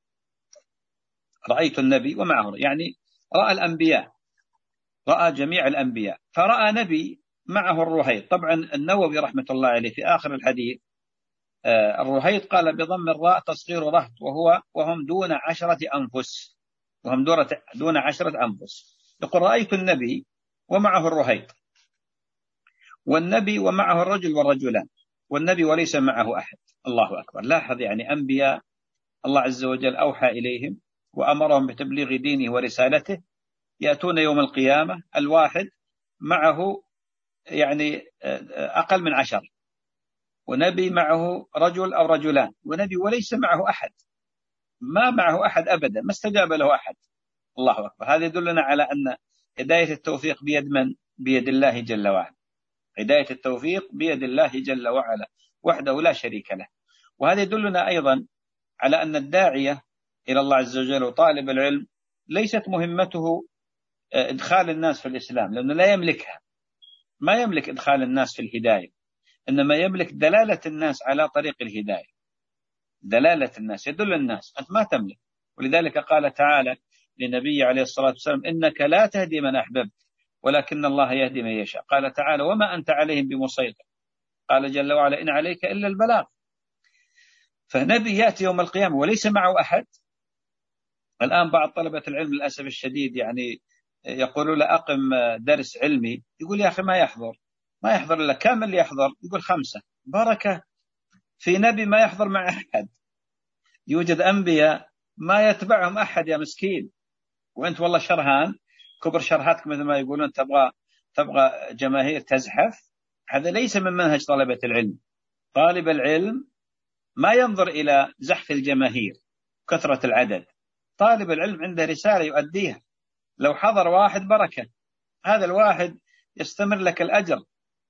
رأيت النبي ومعه، يعني رأى الأنبياء، رأى جميع الأنبياء، فرأى نبي معه الرهيط. طبعا النووي رحمة الله عليه في آخر الحديث الرهيط قال بضم الراء تصغير رهط، وهو وهم دون عشرة أنفس، وهم دون عشرة أنفس. يقول رأيت النبي ومعه الرهيط، والنبي ومعه الرجل والرجلان، والنبي وليس معه أحد. الله أكبر. لاحظ يعني أنبياء الله عز وجل أوحى إليهم وأمرهم بتبليغ دينه ورسالته، يأتون يوم القيامة الواحد معه يعني أقل من عشر، ونبي معه رجل أو رجلان، ونبي وليس معه أحد، ما معه أحد أبدا، ما استجاب له أحد. الله أكبر. هذا يدلنا على أن هداية التوفيق بيد من؟ بيد الله جل وعلا. هداية التوفيق بيد الله جل وعلا وحده لا شريك له. وهذا يدلنا أيضا على أن الداعية إلى الله عز وجل وطالب العلم ليست مهمته إدخال الناس في الإسلام، لأنه لا يملكها، ما يملك إدخال الناس في الهداية، إنما يملك دلالة الناس على طريق الهداية. دلالة الناس، يدل الناس، أنت ما تملك. ولذلك قال تعالى لنبي عليه الصلاة والسلام إنك لا تهدي من أحببت ولكن الله يهدي من يشاء. قال تعالى وما أنت عليهم بمسيطر. قال جل وعلا إن عليك إلا البلاغ. فنبي يأتي يوم القيامة وليس معه أحد. الآن بعض طلبة العلم للأسف الشديد يعني يقولوا له أقم درس علمي، يقول يا أخي ما يحضر، ما يحضر إلا كم اللي يحضر؟ يقول خمسة. بركة في نبي ما يحضر مع أحد. يوجد أنبياء ما يتبعهم أحد يا مسكين، وأنت والله شرهان كبر شرهاتك مثل ما يقولون، تبغى تبغى جماهير تزحف. هذا ليس من منهج طلبة العلم. طالب العلم ما ينظر إلى زحف الجماهير كثرة العدد. طالب العلم عنده رسالة يؤديها، لو حضر واحد بركة، هذا الواحد يستمر لك الأجر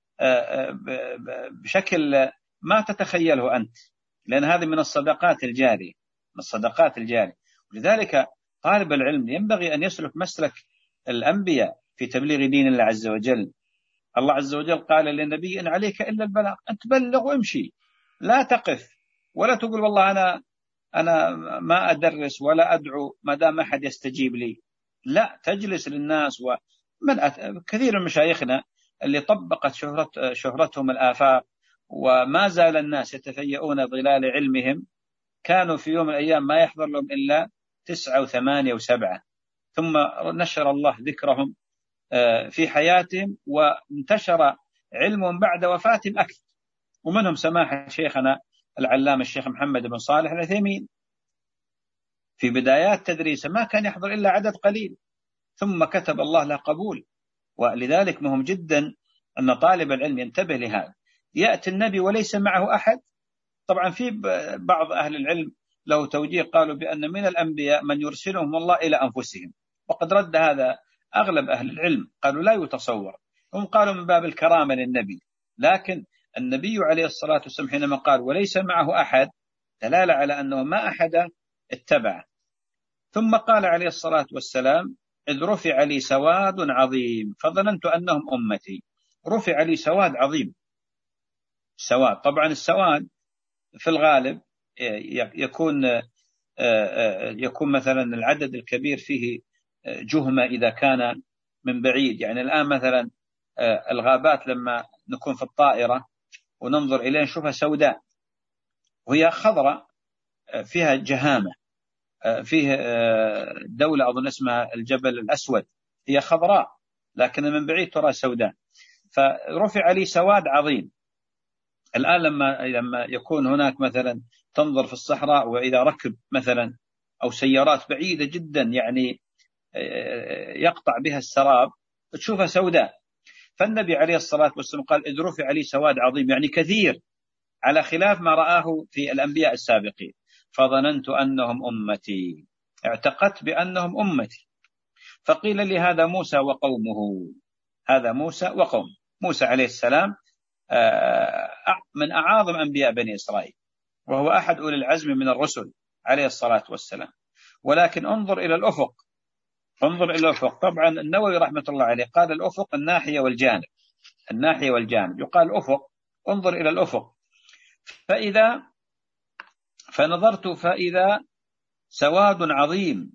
بشكل ما تتخيله أنت، لأن هذه من الصدقات الجارية، من الصدقات الجارية. ولذلك طالب العلم ينبغي أن يسلك مسلك الأنبياء في تبليغ دين الله عز وجل. الله عز وجل قال للنبي إن عليك إلا البلاغ، أنت بلغ وامشي، لا تقف ولا تقول والله أنا أنا ما أدرس ولا أدعو ما دام أحد يستجيب لي. لا، تجلس للناس. ومن كثير من مشايخنا اللي طبقت شهرت شهرتهم الآفاق وما زال الناس يتفيئون ظلال علمهم، كانوا في يوم من الأيام ما يحضر لهم إلا تسعة وثمانية وسبعة، ثم نشر الله ذكرهم في حياتهم وانتشر علمهم بعد وفاتهم أكثر. ومنهم سماحة شيخنا العلامة الشيخ محمد بن صالح العثيمين، في بدايات تدريسه ما كان يحضر إلا عدد قليل، ثم كتب الله له قبول. ولذلك مهم جدا أن طالب العلم ينتبه لهذا. يأتي النبي وليس معه أحد. طبعا في بعض أهل العلم له توجيه، قالوا بأن من الأنبياء من يرسلهم الله إلى أنفسهم، وقد رد هذا أغلب أهل العلم، قالوا لا يتصور. هم قالوا من باب الكرامة للنبي، لكن النبي عليه الصلاة والسلام حينما قال وليس معه أحد دلالة على أنه ما أحد اتبعه. ثم قال عليه الصلاة والسلام إذ رفع لي سواد عظيم فظننت أنهم أمتي. رفع لي سواد عظيم. سواد، طبعا السواد في الغالب يكون يكون مثلا العدد الكبير فيه جهمة إذا كان من بعيد. يعني الآن مثلا الغابات لما نكون في الطائرة وننظر إليها نشوفها سوداء وهي خضراء فيها جهامة. فيه دولة أظن اسمها الجبل الأسود هي خضراء لكن من بعيد ترى سوداء، فرفع لي سواد عظيم. الآن لما لما يكون هناك مثلا تنظر في الصحراء وإذا ركب مثلا أو سيارات بعيدة جدا يعني يقطع بها السراب تشوفها سوداء. فالنبي عليه الصلاة والسلام قال إذ رفع لي سواد عظيم يعني كثير على خلاف ما رآه في الأنبياء السابقين، فظننت أنهم أمتي، اعتقدت بأنهم أمتي. فقيل لي هذا موسى وقومه، هذا موسى وقوم. موسى عليه السلام من أعاظم أنبياء بني إسرائيل وهو أحد أولي العزم من الرسل عليه الصلاة والسلام. ولكن انظر إلى الأفق، انظر إلى الأفق. طبعا النووي رحمة الله عليه قال الأفق الناحية والجانب، الناحية والجانب يقال الأفق، انظر إلى الأفق. فإذا فنظرت فإذا سواد عظيم،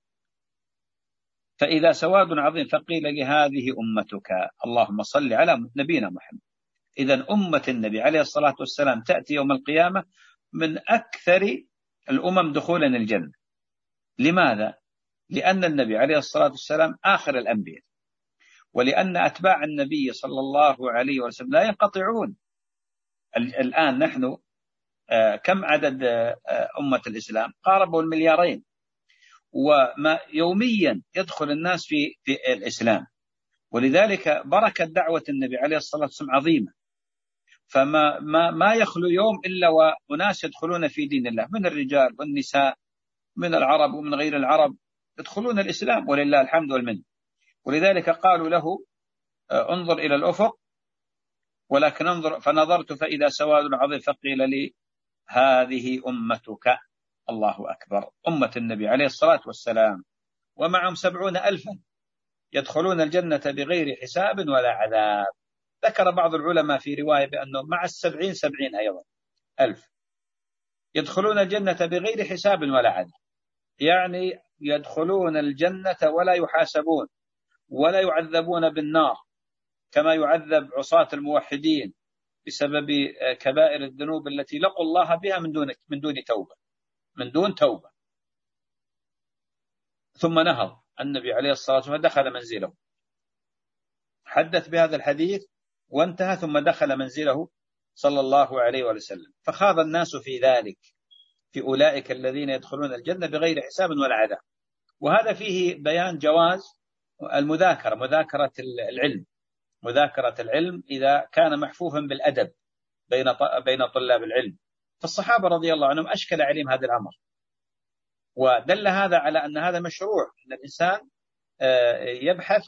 فإذا سواد عظيم فقيل لي هذه أمتك، اللهم صل على نبينا محمد. إذن أمة النبي عليه الصلاة والسلام تأتي يوم القيامة من أكثر الأمم دخولا الجنة. لماذا؟ لأن النبي عليه الصلاة والسلام آخر الأنبياء، ولأن أتباع النبي صلى الله عليه وسلم لا ينقطعون. الآن نحن كم عدد أمة الإسلام؟ قاربوا المليارين، وما يوميا يدخل الناس في في الإسلام. ولذلك بركة دعوة النبي عليه الصلاة والسلام عظيمة، فما ما ما يخلو يوم إلا وناس يدخلون في دين الله من الرجال والنساء من العرب ومن غير العرب يدخلون الإسلام ولله الحمد والمنة. ولذلك قالوا له انظر إلى الأفق، ولكن انظر فنظرت فإذا سواد عظيم فقيل لي هذه أمتك، الله أكبر، أمة النبي عليه الصلاة والسلام، ومعهم سبعون ألفا يدخلون الجنة بغير حساب ولا عذاب. ذكر بعض العلماء في رواية بأنه مع السبعين سبعين أيضا ألف يدخلون الجنة بغير حساب ولا عذاب، يعني يدخلون الجنة ولا يحاسبون ولا يعذبون بالنار كما يعذب عصاة الموحدين بسبب كبائر الذنوب التي لقوا الله بها من دون من دون توبة من دون توبة. ثم نهض النبي عليه الصلاة والسلام دخل منزله، حدث بهذا الحديث وانتهى، ثم دخل منزله صلى الله عليه وسلم. فخاض الناس في ذلك، في أولئك الذين يدخلون الجنة بغير حساب ولا عذاب. وهذا فيه بيان جواز المذاكرة، مذاكرة العلم، مذاكرة العلم إذا كان محفوفا بالأدب بين بين طلاب العلم. فالصحابة رضي الله عنهم أشكل عليهم هذا الأمر، ودل هذا على أن هذا مشروع، أن الإنسان يبحث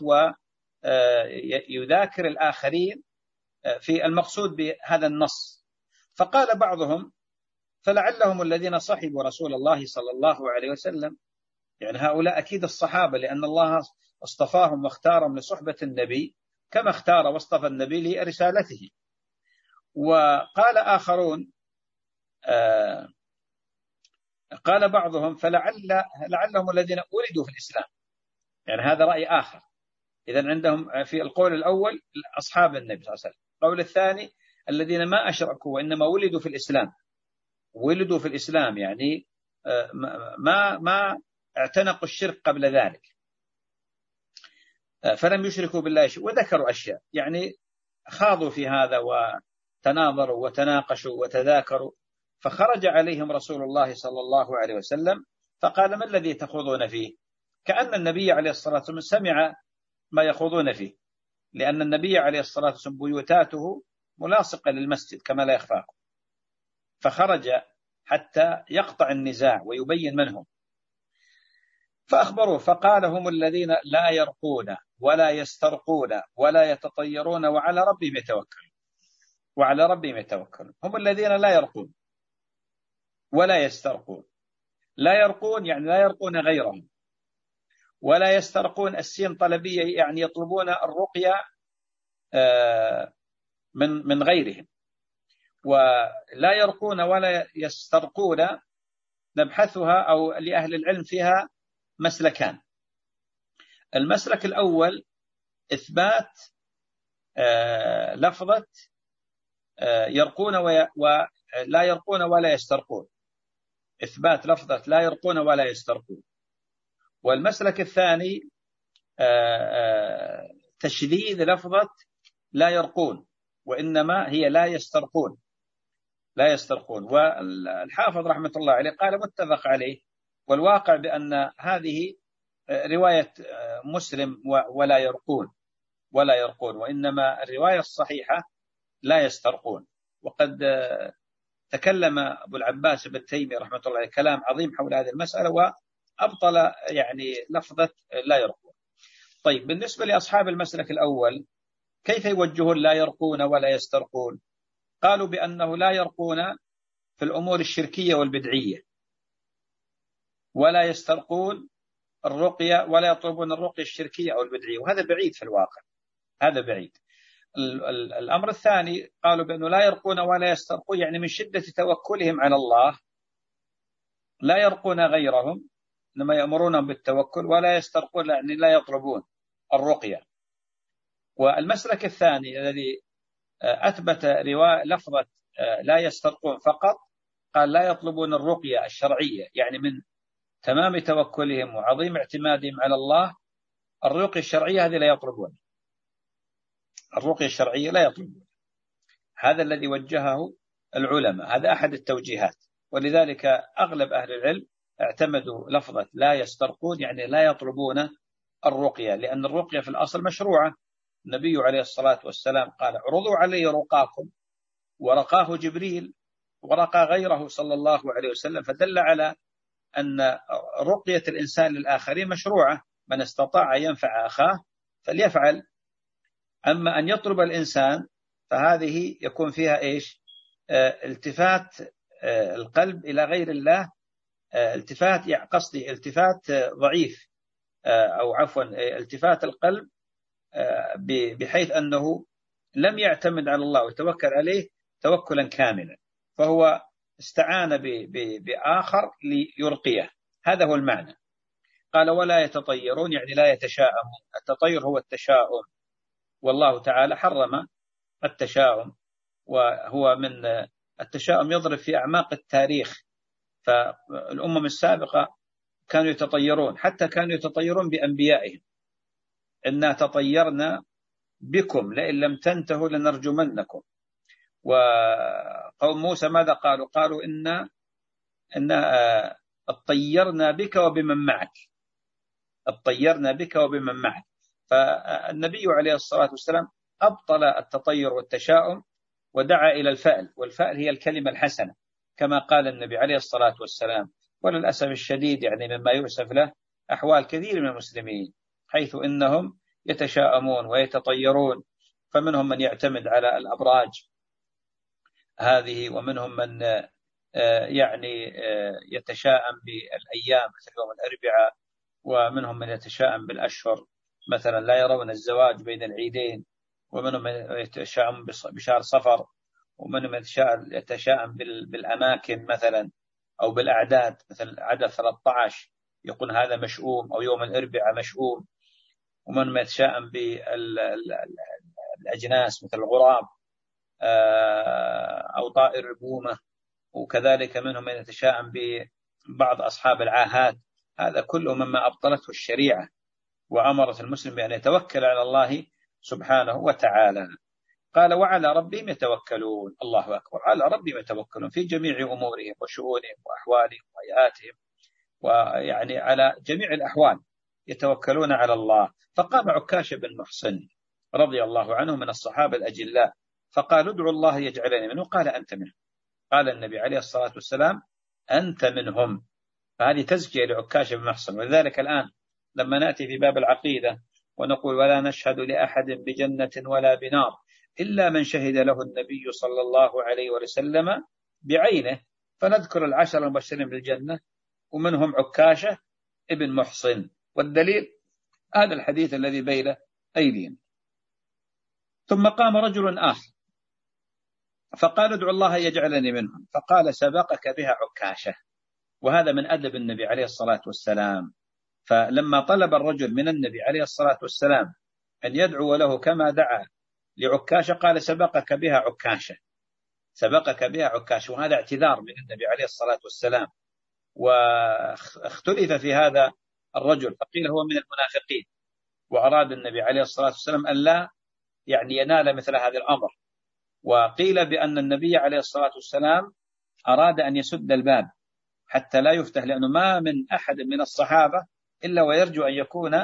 ويذاكر الآخرين في المقصود بهذا النص. فقال بعضهم فلعلهم الذين صحبوا رسول الله صلى الله عليه وسلم، يعني هؤلاء أكيد الصحابة، لأن الله اصطفاهم واختارهم لصحبة النبي كما اختار واصطفى النبي لرسالته. وقال آخرون آه قال بعضهم فلعل لعلهم الذين ولدوا في الإسلام، يعني هذا رأي آخر. إذن عندهم في القول الأول أصحاب النبي صلى الله عليه وسلم، القول الثاني الذين ما أشركوا وإنما ولدوا في الإسلام، ولدوا في الإسلام يعني ما ما اعتنقوا الشرك قبل ذلك فلم يشركوا بالله شيء، وذكروا أشياء يعني خاضوا في هذا وتناظروا وتناقشوا وتذاكروا. فخرج عليهم رسول الله صلى الله عليه وسلم فقال ما الذي تخوضون فيه؟ كأن النبي عليه الصلاة والسلام سمع ما يخوضون فيه، لأن النبي عليه الصلاة والسلام بيوتاته ملاصقة للمسجد كما لا يخفاكم. فخرج حتى يقطع النزاع ويبين من هم. فأخبروه فقال هم الذين لا يرقون ولا يسترقون ولا يتطيرون وعلى ربهم يتوكلون، وعلى ربهم يتوكلون. هم الذين لا يرقون ولا يسترقون. لا يرقون يعني لا يرقون غيرهم، ولا يسترقون السين طلبية يعني يطلبون الرقية من من غيرهم. ولا يرقون ولا يسترقون نبحثها أو لأهل العلم فيها مسلكان. المسلك الأول إثبات آه لفظة آه يرقون ولا يرقون ولا يسترقون، إثبات لفظة لا يرقون ولا يسترقون. والمسلك الثاني آه آه تشديد لفظة لا يرقون، وإنما هي لا يسترقون، لا يسترقون. والحافظ رحمة الله عليه قال متفق عليه، والواقع بأن هذه رواية مسلم ولا يرقون ولا يرقون، وإنما الرواية الصحيحة لا يسترقون. وقد تكلم أبو العباس ابن تيمية رحمة الله عليه كلام عظيم حول هذه المسألة، وأبطل يعني لفظة لا يرقون. طيب، بالنسبة لأصحاب المسلك الأول كيف يوجهون لا يرقون ولا يسترقون؟ قالوا بأنه لا يرقون في الأمور الشركية والبدعية، ولا يسترقون الرقية ولا يطلبون الرقية الشركية أو البدعية، وهذا بعيد في الواقع، هذا بعيد. الأمر الثاني قالوا بأنه لا يرقون ولا يسترقون يعني من شدة توكلهم على الله لا يرقون غيرهم، إنما يأمرونهم بالتوكل، ولا يسترقون يعني لا يطلبون الرقية. والمسلك الثاني الذي أثبت رواية لفظة لا يسترقون فقط، قال لا يطلبون الرقية الشرعية، يعني من تمام توكلهم وعظيم اعتمادهم على الله الرقية الشرعية هذه لا يطلبون، الرقية الشرعية لا يطلبون. هذا الذي وجهه العلماء، هذا أحد التوجيهات. ولذلك أغلب أهل العلم اعتمدوا لفظة لا يسترقون يعني لا يطلبون الرقية، لأن الرقية في الأصل مشروعة. النبي عليه الصلاة والسلام قال اعرضوا علي رقاكم، ورقاه جبريل ورقى غيره صلى الله عليه وسلم، فدل على أن رقية الإنسان للآخرين مشروعة، من استطاع أن ينفع أخاه فليفعل. أما أن يطلب الإنسان فهذه يكون فيها إيش؟ آه التفات آه القلب إلى غير الله، آه التفات يعني قصدي التفات آه ضعيف آه أو عفوا آه التفات القلب آه بحيث أنه لم يعتمد على الله وتوكل عليه توكلا كاملا، فهو استعان بآخر ليرقيه. هذا هو المعنى. قال ولا يتطيرون يعني لا يتشاءمون، التطير هو التشاؤم، والله تعالى حرم التشاؤم، وهو من التشاؤم يضرب في أعماق التاريخ. فالأمم السابقة كانوا يتطيرون، حتى كانوا يتطيرون بأنبيائهم، إنا تطيرنا بكم لئن لم تنتهوا لنرجمنكم. وقوم موسى ماذا قالوا؟ قالوا إنا إنا اطيرنا بك وبمن معك، اطيرنا بك وبمن معك. فالنبي عليه الصلاة والسلام أبطل التطير والتشاؤم ودعا إلى الفأل، والفأل هي الكلمة الحسنة كما قال النبي عليه الصلاة والسلام. وللأسف الشديد يعني مما يؤسف له أحوال كثير من المسلمين، حيث إنهم يتشاءمون ويتطيرون، فمنهم من يعتمد على الأبراج هذه، ومنهم من يعني يتشاءم بالأيام مثل يوم الأربعاء، ومنهم من يتشاءم بالأشهر مثلا لا يرون الزواج بين العيدين، ومنهم من يتشاءم بشهر صفر، ومنهم من يتشاءم بالأماكن مثلا أو بالأعداد، مثل عدد ثلاثة عشر يقول هذا مشؤوم، أو يوم الأربعاء مشؤوم. ومن من يتشاءم بالأجناس مثل الغراب أو طائر البومة، وكذلك منهم من يتشاءم ببعض أصحاب العاهات. هذا كله مما أبطلته الشريعة، وأمرت المسلم بأن يتوكل على الله سبحانه وتعالى. قال وعلى ربهم يتوكلون، الله أكبر، على ربهم يتوكلون في جميع أمورهم وشؤونهم وأحوالهم وآياتهم، ويعني على جميع الأحوال يتوكلون على الله. فقام عكاشة بن محصن رضي الله عنه من الصحابة الأجلاء فقال ادعوا الله يجعلني منه، قال أنت منهم. قال النبي عليه الصلاة والسلام أنت منهم. فهذه تزكية لعكاشة بن محصن. ولذلك الآن لما نأتي في باب العقيدة ونقول ولا نشهد لأحد بجنة ولا بنار إلا من شهد له النبي صلى الله عليه وسلم بعينه، فنذكر العشر المبشرين بالجنة ومنهم عكاشة ابن محصن، والدليل هذا الحديث الذي بين أيدينا. ثم قام رجل آخر فقال ادعو الله يجعلني منهم، فقال سبقك بها عكاشة وهذا من أدب النبي عليه الصلاة والسلام. فلما طلب الرجل من النبي عليه الصلاة والسلام أن يدعو له كما دعا لعكاشة قال سبقك بها عكاشة، سبقك بها عكاشة، وهذا اعتذار من النبي عليه الصلاة والسلام. واختلف في هذا الرجل، فقيل هو من المنافقين، وأراد النبي عليه الصلاة والسلام أن لا يعني ينال مثل هذا الأمر. وقيل بأن النبي عليه الصلاة والسلام أراد أن يسد الباب حتى لا يفتح، لأنه ما من أحد من الصحابة إلا ويرجو أن يكون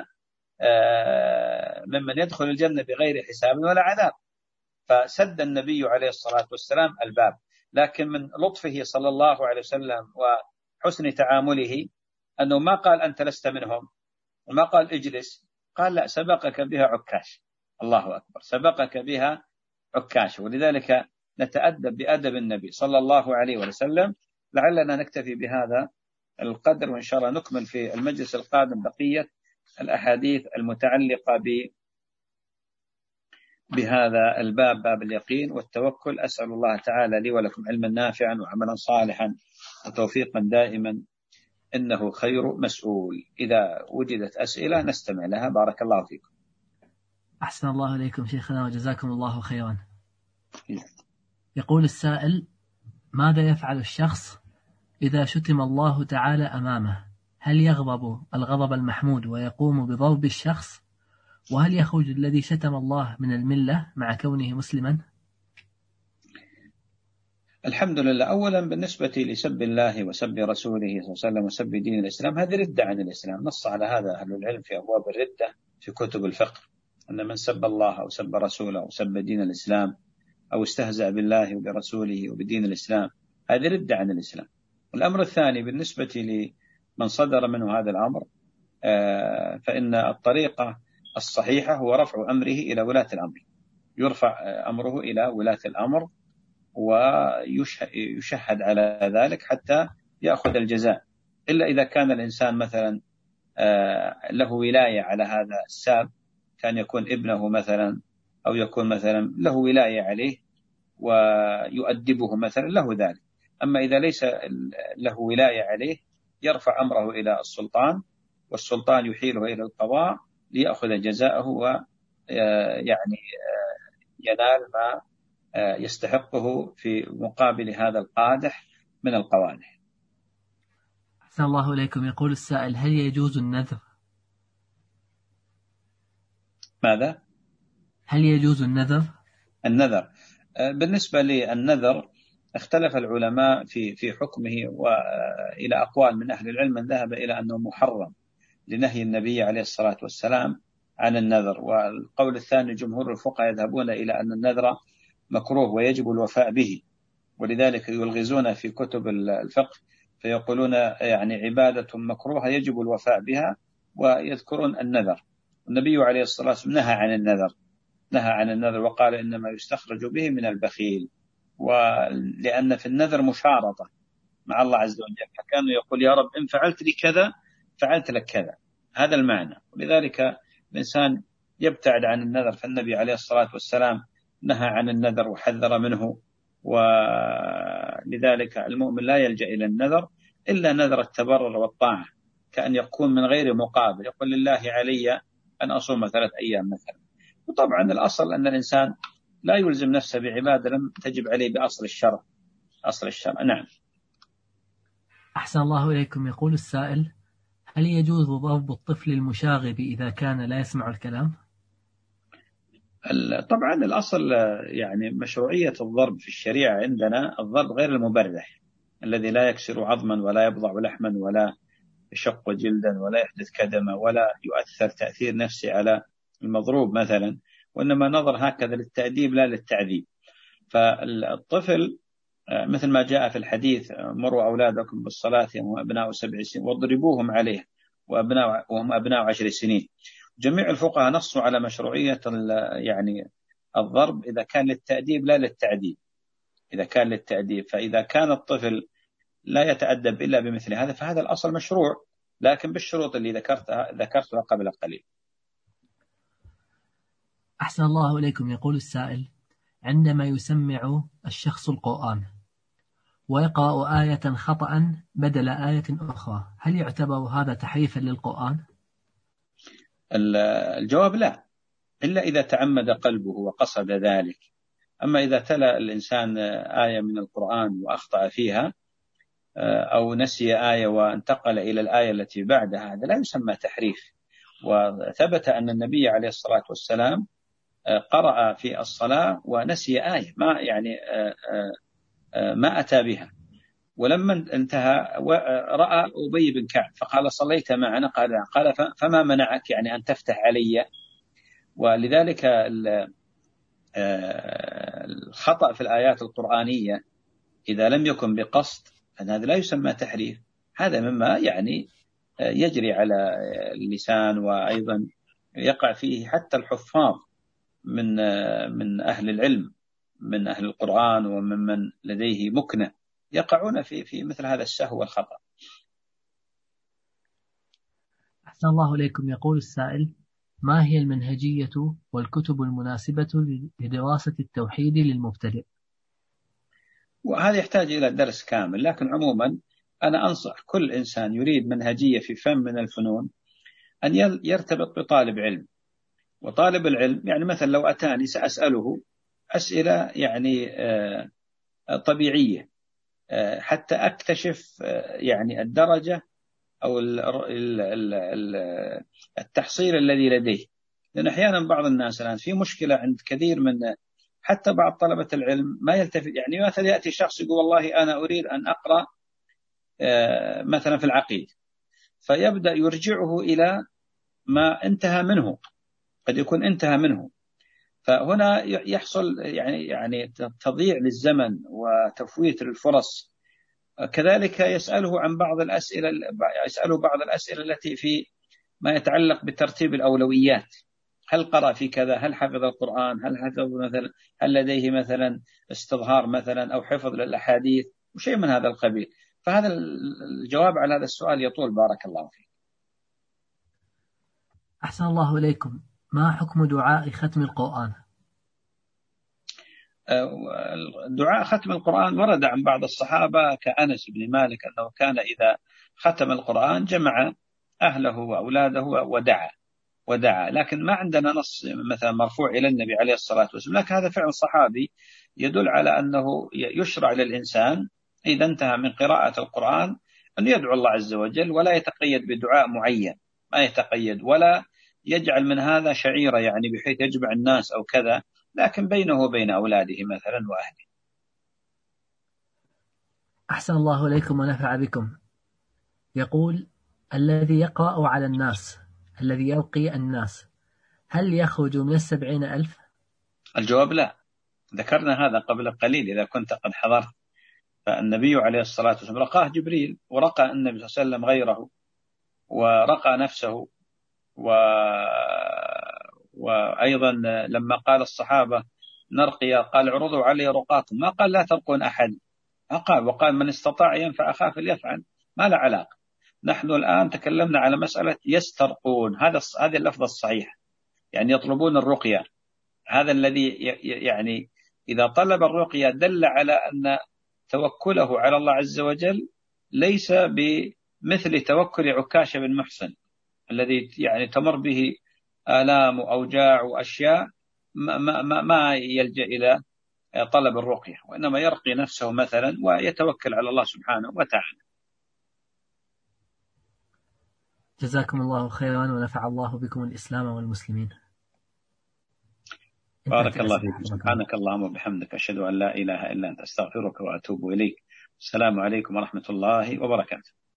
ممن يدخل الجنة بغير حساب ولا عذاب، فسد النبي عليه الصلاة والسلام الباب. لكن من لطفه صلى الله عليه وسلم وحسن تعامله أنه ما قال أنت لست منهم، وما قال اجلس، قال لا سبقك بها عكاش. الله أكبر، سبقك بها عكاش. ولذلك نتأدب بأدب النبي صلى الله عليه وسلم. لعلنا نكتفي بهذا القدر، وإن شاء الله نكمل في المجلس القادم بقية الأحاديث المتعلقة ب بهذا الباب، باب اليقين والتوكل. أسأل الله تعالى لي ولكم علما نافعا وعملا صالحا وتوفيقا دائما، إنه خير مسؤول. إذا وجدت أسئلة نستمع لها. بارك الله فيكم. أحسن الله إليكم شيخنا وجزاكم الله خيرا. يقول السائل: ماذا يفعل الشخص إذا شتم الله تعالى أمامه؟ هل يغضب الغضب المحمود ويقوم بضرب الشخص؟ وهل يخرج الذي شتم الله من الملة مع كونه مسلما؟ الحمد لله. أولا بالنسبة لسب الله وسب رسوله صلى الله عليه وسلم وسب دين الإسلام، هذه ردة عن الإسلام، نص على هذا أهل العلم في أبواب الردة في كتب الفقه، أن من سب الله أو سب رسوله أو سب دين الإسلام أو استهزأ بالله وبرسوله وبدين الإسلام، هذه ردة عن الإسلام. والأمر الثاني بالنسبة لمن صدر منه هذا الأمر، فإن الطريقة الصحيحة هو رفع أمره إلى ولاة الأمر، يرفع أمره إلى ولاة الأمر ويشهد على ذلك حتى يأخذ الجزاء. إلا إذا كان الإنسان مثلا له ولاية على هذا الساب، كان يكون ابنه مثلا أو يكون مثلا له ولاية عليه ويؤدبه مثلا، له ذلك. أما إذا ليس له ولاية عليه يرفع أمره إلى السلطان، والسلطان يحيله إلى القضاء ليأخذ جزاءه ويعني ينال ما يستحقه في مقابل هذا القادح من القوادح. أحسن الله إليكم. يقول السائل: هل يجوز النذر؟ ماذا؟ هل يجوز النذر؟ النذر بالنسبة للنذر اختلف العلماء في في حكمه، وإلى أقوال من أهل العلم من ذهب إلى أنه محرم لنهي النبي عليه الصلاة والسلام عن النذر. والقول الثاني جمهور الفقهاء يذهبون إلى أن النذر مكروه ويجب الوفاء به، ولذلك يلغزون في كتب الفقه فيقولون يعني عبادة مكروهة يجب الوفاء بها، ويذكرون النذر. النبي عليه الصلاة والسلام نهى عن النذر، نهى عن النذر وقال إنما يستخرج به من البخيل، ولأن في النذر مشارطة مع الله عز وجل، فكان يقول يا رب إن فعلت لي كذا فعلت لك كذا، هذا المعنى. ولذلك الإنسان يبتعد عن النذر، فالنبي عليه الصلاة والسلام نهى عن النذر وحذر منه. ولذلك المؤمن لا يلجأ إلى النذر إلا نذر التبرر والطاعة، كأن يكون من غير مقابل، يقول لله علي أن أصوم ثلاث أيام مثلا. وطبعا الأصل أن الإنسان لا يلزم نفسه بعبادة لم تجب عليه بأصل الشرع، أصل الشرع. نعم. أحسن الله إليكم. يقول السائل: هل يجوز ضرب الطفل المشاغب إذا كان لا يسمع الكلام؟ طبعا الأصل يعني مشروعية الضرب في الشريعة عندنا الضرب غير المبرح، الذي لا يكسر عظما ولا يبضع لحما ولا يشق جلدا ولا يحدث كدما ولا يؤثر تأثير نفسي على المضروب مثلا، وإنما نظر هكذا للتأديب لا للتعذيب. فالطفل مثل ما جاء في الحديث: مروا أولادكم بالصلاة وهم أبناء سبع سنين واضربوهم عليه وأبناء وهم أبناء عشر سنين. جميع الفقهاء نصوا على مشروعية يعني الضرب إذا كان للتأديب لا للتعذيب، إذا كان للتأديب. فإذا كان الطفل لا يتأدب إلا بمثل هذا فهذا الأصل مشروع، لكن بالشروط اللي ذكرتها ذكرتها قبل قليل. أحسن الله إليكم. يقول السائل: عندما يسمع الشخص القرآن ويقرأ آية خطأ بدل آية أخرى، هل يعتبر هذا تحريفا للقرآن؟ الجواب لا، إلا إذا تعمد قلبه وقصد ذلك. أما إذا تلا الإنسان آية من القرآن وأخطأ فيها أو نسي آية وانتقل إلى الآية التي بعدها، هذا لا يسمى تحريف. وثبت أن النبي عليه الصلاة والسلام قرأ في الصلاة ونسي آية ما يعني ما أتى بها، ولما انتهى رأى أبي بن كعب فقال صليت معنا؟ قال قال فما منعك يعني أن تفتح علي؟ ولذلك الخطأ في الآيات القرآنية إذا لم يكن بقصد فهذا لا يسمى تحريف، هذا مما يعني يجري على اللسان، وأيضا يقع فيه حتى الحفاظ من من أهل العلم من أهل القرآن وممن لديه مكنة يقعون في في مثل هذا السهو والخطأ. أحسن الله إليكم. يقول السائل: ما هي المنهجية والكتب المناسبة لدراسة التوحيد للمبتدئ؟ وهذا يحتاج إلى درس كامل، لكن عموما أنا أنصح كل إنسان يريد منهجية في فن من الفنون أن يرتبط بطالب علم. وطالب العلم يعني مثلا لو أتاني سأسأله أسئلة يعني طبيعية حتى أكتشف يعني الدرجة أو التحصيل الذي لديه. لأن أحيانا بعض الناس الآن في مشكلة عند كثير من حتى بعض طلبة العلم ما يلتفت، يعني مثلا يأتي شخص يقول والله أنا أريد أن أقرأ مثلا في العقيدة، فيبدأ يرجعه إلى ما انتهى منه، قد يكون انتهى منه، فهنا يحصل يعني يعني تضييع للزمن وتفويت للفرص. كذلك يسأله عن بعض الأسئلة يسأله بعض الأسئلة التي في ما يتعلق بترتيب الأولويات، هل قرأ في كذا، هل حفظ القرآن، هل حفظ مثلا، هل لديه مثلا استظهار مثلا أو حفظ للأحاديث وشيء من هذا القبيل. فهذا الجواب على هذا السؤال يطول، بارك الله فيك. أحسن الله إليكم. ما حكم دعاء ختم القرآن؟ دعاء ختم القرآن ورد عن بعض الصحابة كأنس بن مالك أنه كان إذا ختم القرآن جمع أهله وأولاده ودعا ودعا لكن ما عندنا نص مثلا مرفوع إلى النبي عليه الصلاة والسلام، لكن هذا فعل صحابي يدل على أنه يشرع للإنسان إذا انتهى من قراءة القرآن أن يدعو الله عز وجل، ولا يتقيد بدعاء معين، ما يتقيد ولا يجعل من هذا شعيرة يعني بحيث يجمع الناس أو كذا، لكن بينه وبين أولاده مثلا وأهله. أحسن الله إليكم ونفع بكم. يقول: الذي يقرأ على الناس، الذي يلقي الناس، هل يخرج من السبعين ألف؟ الجواب لا، ذكرنا هذا قبل قليل إذا كنت قد حضرت. فالنبي عليه الصلاة والسلام رقاه جبريل، ورقى النبي صلى الله عليه وسلم غيره، ورقى نفسه، و... وأيضا لما قال الصحابة نرقي قال عرضوا علي رقاكم، ما قال لا ترقون أحد، ما قال، وقال من استطاع ينفع أخاه فليفعل، ما له علاقة. نحن الآن تكلمنا على مسألة يسترقون، هذا هذه اللفظة الصحيحة، يعني يطلبون الرقية. هذا الذي يعني إذا طلب الرقية دل على أن توكله على الله عز وجل ليس بمثل توكل عكاشة بن محسن الذي يعني تمر به آلام وأوجاع وأشياء ما, ما, ما يلجأ إلى طلب الرقية، وإنما يرقي نفسه مثلا ويتوكل على الله سبحانه وتعالى. جزاكم الله خيرا ونفع الله بكم الإسلام والمسلمين. بارك الله فيك. سبحانك اللهم وبحمدك، أشهد أن لا إله إلا أنت، أستغفرك وأتوب إليك. السلام عليكم ورحمة الله وبركاته.